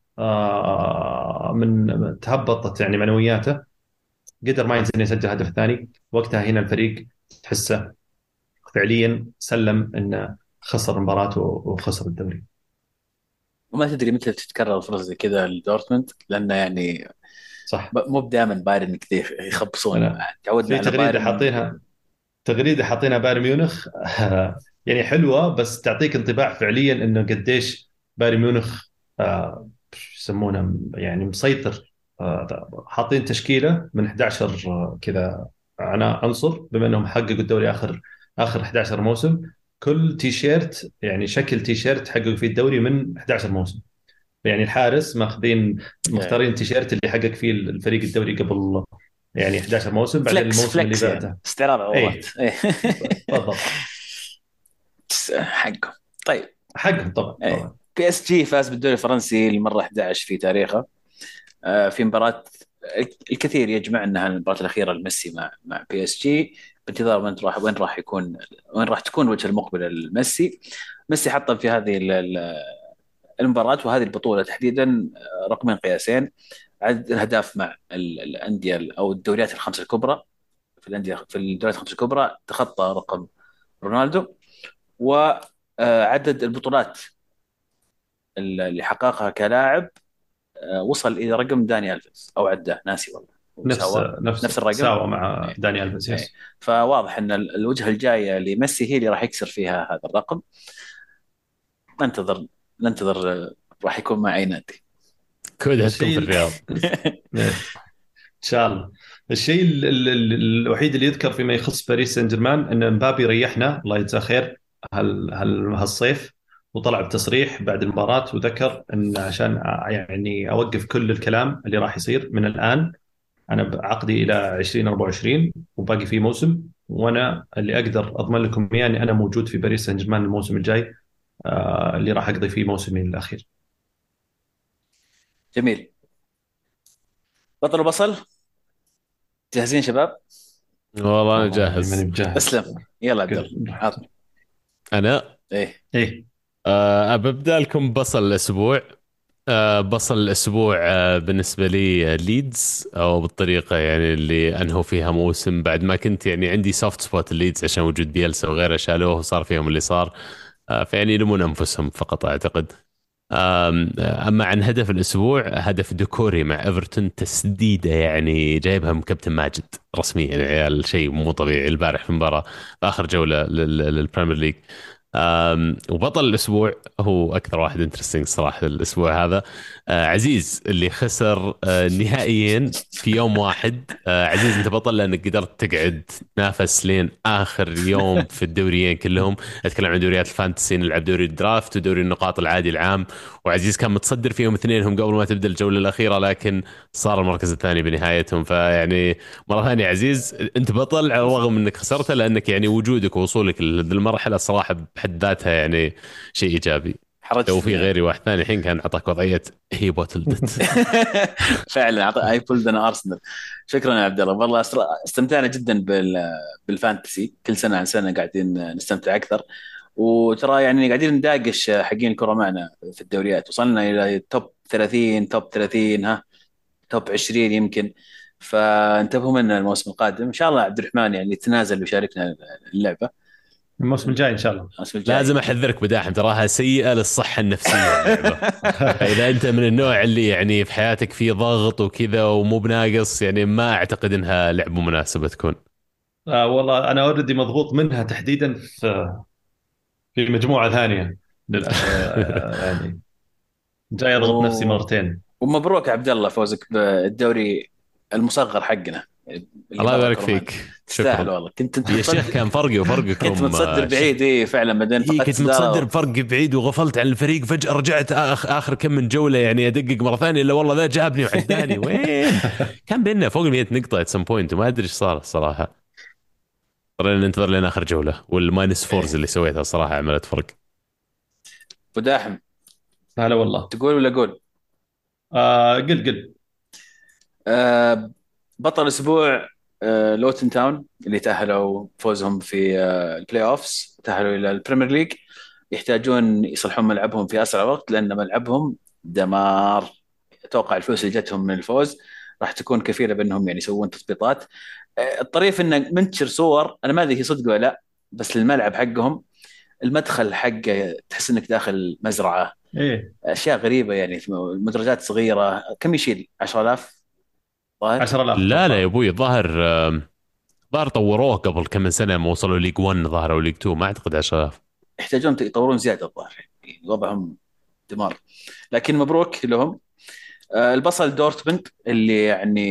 من تهبطت يعني معنوياته، قدر ما ينزل يسجل هدف ثاني. وقتها هنا الفريق تحسه فعليا سلم انه خسر مباراته وخسر الدوري. وما تدري متى تتكرر فرص زي كذا لدورتموند، لانه يعني صح. مو بدائما بايرن كذا يخبصون. أنا تعودنا في على تغريده بايرن. حاطينها، بايرن ميونخ يعني حلوه، بس تعطيك انطباع فعليا انه قديش بايرن ميونخ شو يسمونه يعني مسيطر. حاطين تشكيله من 11 كذا عنصر، بما انهم حققوا الدوري اخر 11 موسم. كل تيشيرت يعني شكل تيشيرت حققوا فيه الدوري من 11 موسم. يعني الحارس مختارين التيشيرت اللي حقق فيه الفريق الدوري قبل يعني 11 موسم. بعدين الموسم اللي فليكس يعني بعده استعراض عروضات. اي بالضبط حقه. طيب. حقهم طبعا طبعا. بي اس جي فاز بالدوري الفرنسي للمره 11 في تاريخه، في مباراه الكثير يجمع انها المباراه الاخيره لميسي مع بي اس جي. بانتظار وين راح تكون الوجهه المقبله لميسي. ميسي حطم في هذه المباراه وهذه البطوله تحديدا رقمين قياسين: عدد الاهداف مع الانديه او الدوريات الخمسه الكبرى. في الدوريات الخمسه الكبرى تخطى رقم رونالدو، وعدد البطولات اللي حققها كلاعب وصل الى رقم داني ألفيس او عداه، ناسي والله. نفس الرقم، ساوى مع داني ألفيس. يس. فواضح ان الوجهه الجايه لميسي هي اللي راح يكسر فيها هذا الرقم. ننتظر راح يكون مع اي نادي. كودها تكون في الرياض. ان شاء الله. الشيء الوحيد اللي يذكر فيما يخص باريس سان جيرمان ان مبابي ريحنا الله يجزاه خير هالصيف، وطلع بتصريح بعد المباراة وذكر ان عشان يعني اوقف كل الكلام اللي راح يصير من الان، انا عقدي الى 2024 وباقي في موسم، وانا اللي اقدر اضمن لكم اياه اني انا موجود في باريس سان جيرمان الموسم الجاي اللي راح اقضي فيه موسمي الاخير. جميل. بطل جاهزين شباب؟ والله انا جاهز. ماني بجاهز. اسلم. يلا عبد الله. انا ايه ببدا لكم بصل الاسبوع. بصل الاسبوع بالنسبه لي ليدز، او بالطريقه يعني اللي انهوا فيها موسم بعد ما كنت يعني عندي سوفت سبوت الليدز عشان وجود بيلسا وغيره، شالوه وصار فيهم اللي صار. فيعني يلمون انفسهم فقط اعتقد. اما عن هدف الاسبوع، هدف ديكوري مع ايفرتون، تسديده يعني جايبها من كابتن ماجد رسميا، يعني عيال شيء مو طبيعي البارح في مباراه في اخر جوله للبريمير ليج. وبطل الأسبوع هو أكثر واحد انترستينج صراحة الأسبوع هذا. عزيز اللي خسر نهائيين في يوم واحد. عزيز أنت بطل لأنك قدرت تقعد تنافس لين آخر يوم في الدوريين كلهم. أتكلم عن دوريات الفانتسي، نلعب دوري الدرافت ودوري النقاط العادي العام. وعزيز كان متصدر فيهم اثنينهم قبل ما تبدأ الجولة الأخيرة، لكن صار المركز الثاني بنهايتهم. فيعني مرة ثانية عزيز أنت بطل على الرغم أنك خسرت، لأنك يعني وجودك ووصولك للمرحلة صراحة بحد ذاتها يعني شيء إيجابي. لو في حرجتني يعني. غيري واحد ثاني الحين كان أعطاك وضعية هي بوتلدت. فعلا اي بولد انا ارسنال. شكرا يا عبد الله، والله استمتعنا جدا بالفانتسي، كل سنه عن سنه قاعدين نستمتع اكثر. وترى يعني قاعدين نداقش حقين الكره معنا في الدوريات، وصلنا الى توب 30 توب 30 ها توب 20 يمكن. فانتبهوا منا الموسم القادم ان شاء الله. عبد الرحمن يعني يتنازل ويشاركنا اللعبه الموسم الجاي ان شاء الله. الموسم الجاي. لازم أحذرك بداحم، تراها سيئة للصحة النفسية اللعبة. فإذا أنت من النوع اللي يعني في حياتك في ضغط وكذا ومو بناقص، يعني ما أعتقد إنها لعبة مناسبة تكون. والله انا اوريدي مضغوط منها تحديدا في مجموعه ثانيه يعني جاي اضغط نفسي و... مرتين. ومبروك يا عبد الله فوزك بالدوري المصغر حقنا، يعني اللي الله برا يبارك الكرمان. فيك. تستاهل شكرا. والله. كنت انت يا شيخ متصدر. كان فرقي كنت وفرقكم متصدر بعيد، اي فعلا، بعدين هي فقدت كنت متصدر صداره. بفرق بعيد وغفلت عن الفريق، فجأة رجعت آخر كم من جولة يعني أدقق مرة ثانية، إلا والله ذا جابني وعداني وين. كان بيننا فوق ال 100 نقطة at some point وما أدري إيش صار الصراحة. اضطرينا ننتظر لين آخر جولة، والماينس فورز اللي سويتها الصراحة عملت فرق. وداحم، هلا والله. تقول ولا اقول؟ قل. آه بطل اسبوع لوتن تاون، اللي تاهلوا فوزهم في البلاي اوفس، تاهلوا الى البريمير ليج. يحتاجون يصلحون ملعبهم في اسرع وقت لان ملعبهم دمار. اتوقع الفلوس اللي جتهم من الفوز راح تكون كفيله بانهم يعني يسوون تثبيطات. الطريف انه منتشر صور، انا ما ادري هي صدق ولا لا، بس الملعب حقهم المدخل حقه تحس انك داخل مزرعه. ايه، اشياء غريبه يعني، مدرجات صغيره. كم يشيل؟ 10,000 ظاهر. 10,000 لا لا يا اتوقع. ابوي، ظهر طوروه قبل كم من سنة ما وصلوا ليج 1 ظهر او ليج 2، ما اعتقد 10,000. يحتاجون يطورون زياده الظاهر، يعني وضعهم دمار. لكن مبروك لهم. البصل دورتموند اللي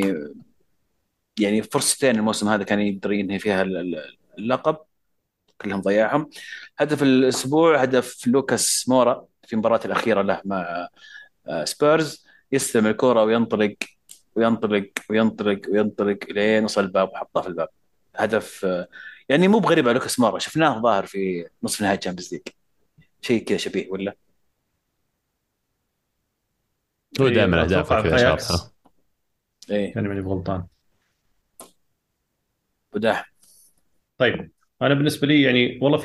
يعني فرصتين الموسم هذا كان يقدر ينهي فيها اللقب، كلهم ضيعهم. هدف الاسبوع هدف لوكاس مورا في المباراه الاخيره له مع سبيرز. يستلم الكره وينطلق وينطلق وينطلق وينطلق لين وصل الباب وحطها في الباب. هدف يعني مو بغريب على لوكاس مورا، شفناه ظاهر في نصف نهائي الشامبيونز ليج، شيء كذا شبيه ولا؟ هو دائما ايه اهدافه اتوقع كذا في شاطحة. اياكس، ايه. يعني ماني غلطان. وداح. طيب، انا بالنسبه لي يعني والله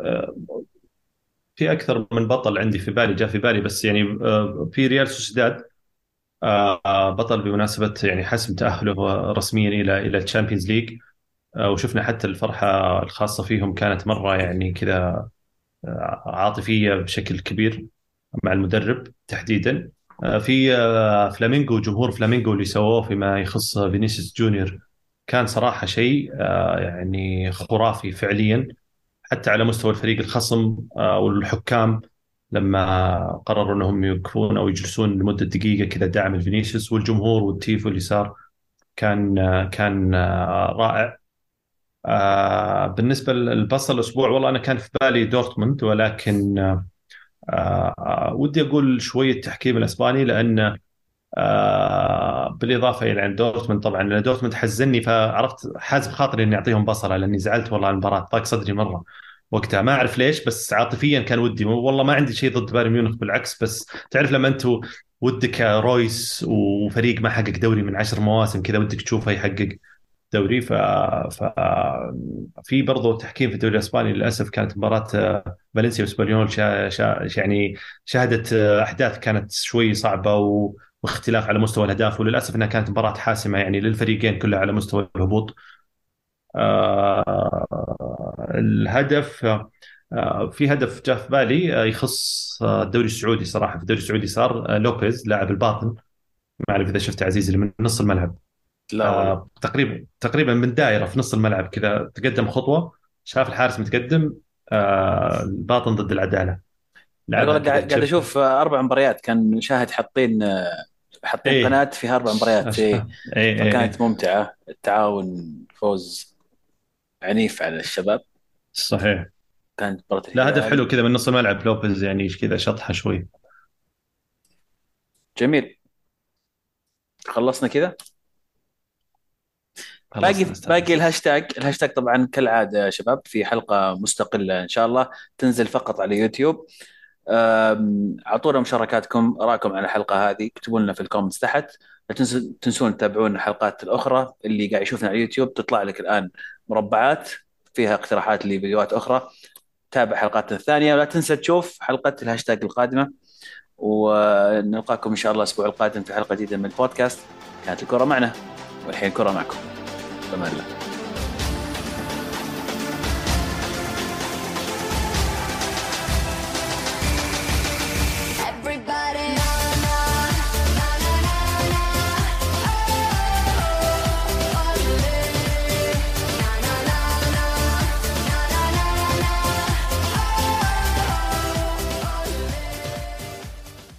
في اكثر من بطل عندي في بالي، جاء في بالي، بس يعني في ريال سوسيداد بطل بمناسبه يعني حسم تاهله رسميا الى الشامبيونز ليج. وشفنا حتى الفرحه الخاصه فيهم كانت مره يعني كذا عاطفيه بشكل كبير مع المدرب تحديدا. في فلامينغو، جمهور فلامينغو اللي سووه فيما يخص فينيسيوس جونيور كان صراحه شيء يعني خرافي فعليا، حتى على مستوى الفريق الخصم والحكام لما قرروا انهم يوقفون او يجلسون لمده دقيقه كذا دعم الفينيسيوس، والجمهور والتيفو اللي صار كان رائع. بالنسبه للبصل الاسبوع والله انا كان في بالي دورتموند، ولكن ودي اقول شويه تحكيم الاسباني، لان بالاضافه الى عن دورتموند طبعا، لان دورتموند حزني، فعرفت حازم خاطري اني اعطيهم بصله لاني زعلت والله على المباراه، ضاق صدري مره وقتها، ما اعرف ليش، بس عاطفيا كان ودي. والله ما عندي شيء ضد بايرن ميونخ بالعكس، بس تعرف لما انتم ودك رويس وفريق ما حقق دوري من 10 مواسم كذا ودك تشوفه يحقق دوري. ف في برضه تحكيم في الدوري الاسباني للاسف. كانت مباراه فالنسيا واسبانيول يعني شهدت احداث كانت شوي صعبه واختلاف على مستوى الاهداف، وللاسف انها كانت مباراه حاسمه يعني للفريقين كلها على مستوى الهبوط. الهدف في هدف جاء في بالي يخص الدوري السعودي صراحه. في الدوري السعودي صار لوبيز لاعب الباطن، ما اعرف اذا شفت عزيز، اللي من نص الملعب لا والله. تقريبا من دائره في نص الملعب كذا، تقدم خطوه، شاف الحارس متقدم، الباطن ضد العداله. لعبها والله كذا قاعد تشوف. اشوف 4 مباريات، كان شاهد حاطين قناه ايه فيها 4 مباريات، إيه. ايه ايه فكانت ايه ممتعه، التعاون، فوز عنيف على الشباب. صحيح. كانت مباراه لا، هدف الهلال. حلو كذا من نص الملعب لوبيز، يعني كذا شطحه شوي. جميل. خلصنا كذا. خلصنا استاذ باقي عزيز. الهاشتاج طبعا كالعاده يا شباب، في حلقه مستقله ان شاء الله تنزل فقط على يوتيوب. اعطونا مشاركاتكم، ارائكم عن الحلقه هذه، اكتبوا لنا في الكومنتس تحت. لا تنسون تتابعون الحلقات الاخرى اللي قاعد يشوفنا على اليوتيوب، تطلع لك الان مربعات فيها اقتراحات لفيديوهات اخرى. تابع حلقاتنا الثانيه، ولا تنسى تشوف حلقه الهاشتاج القادمه. ونلقاكم ان شاء الله الاسبوع القادم في حلقه جديده من البودكاست. كانت الكره معنا، والحين الكره معكم. تمام.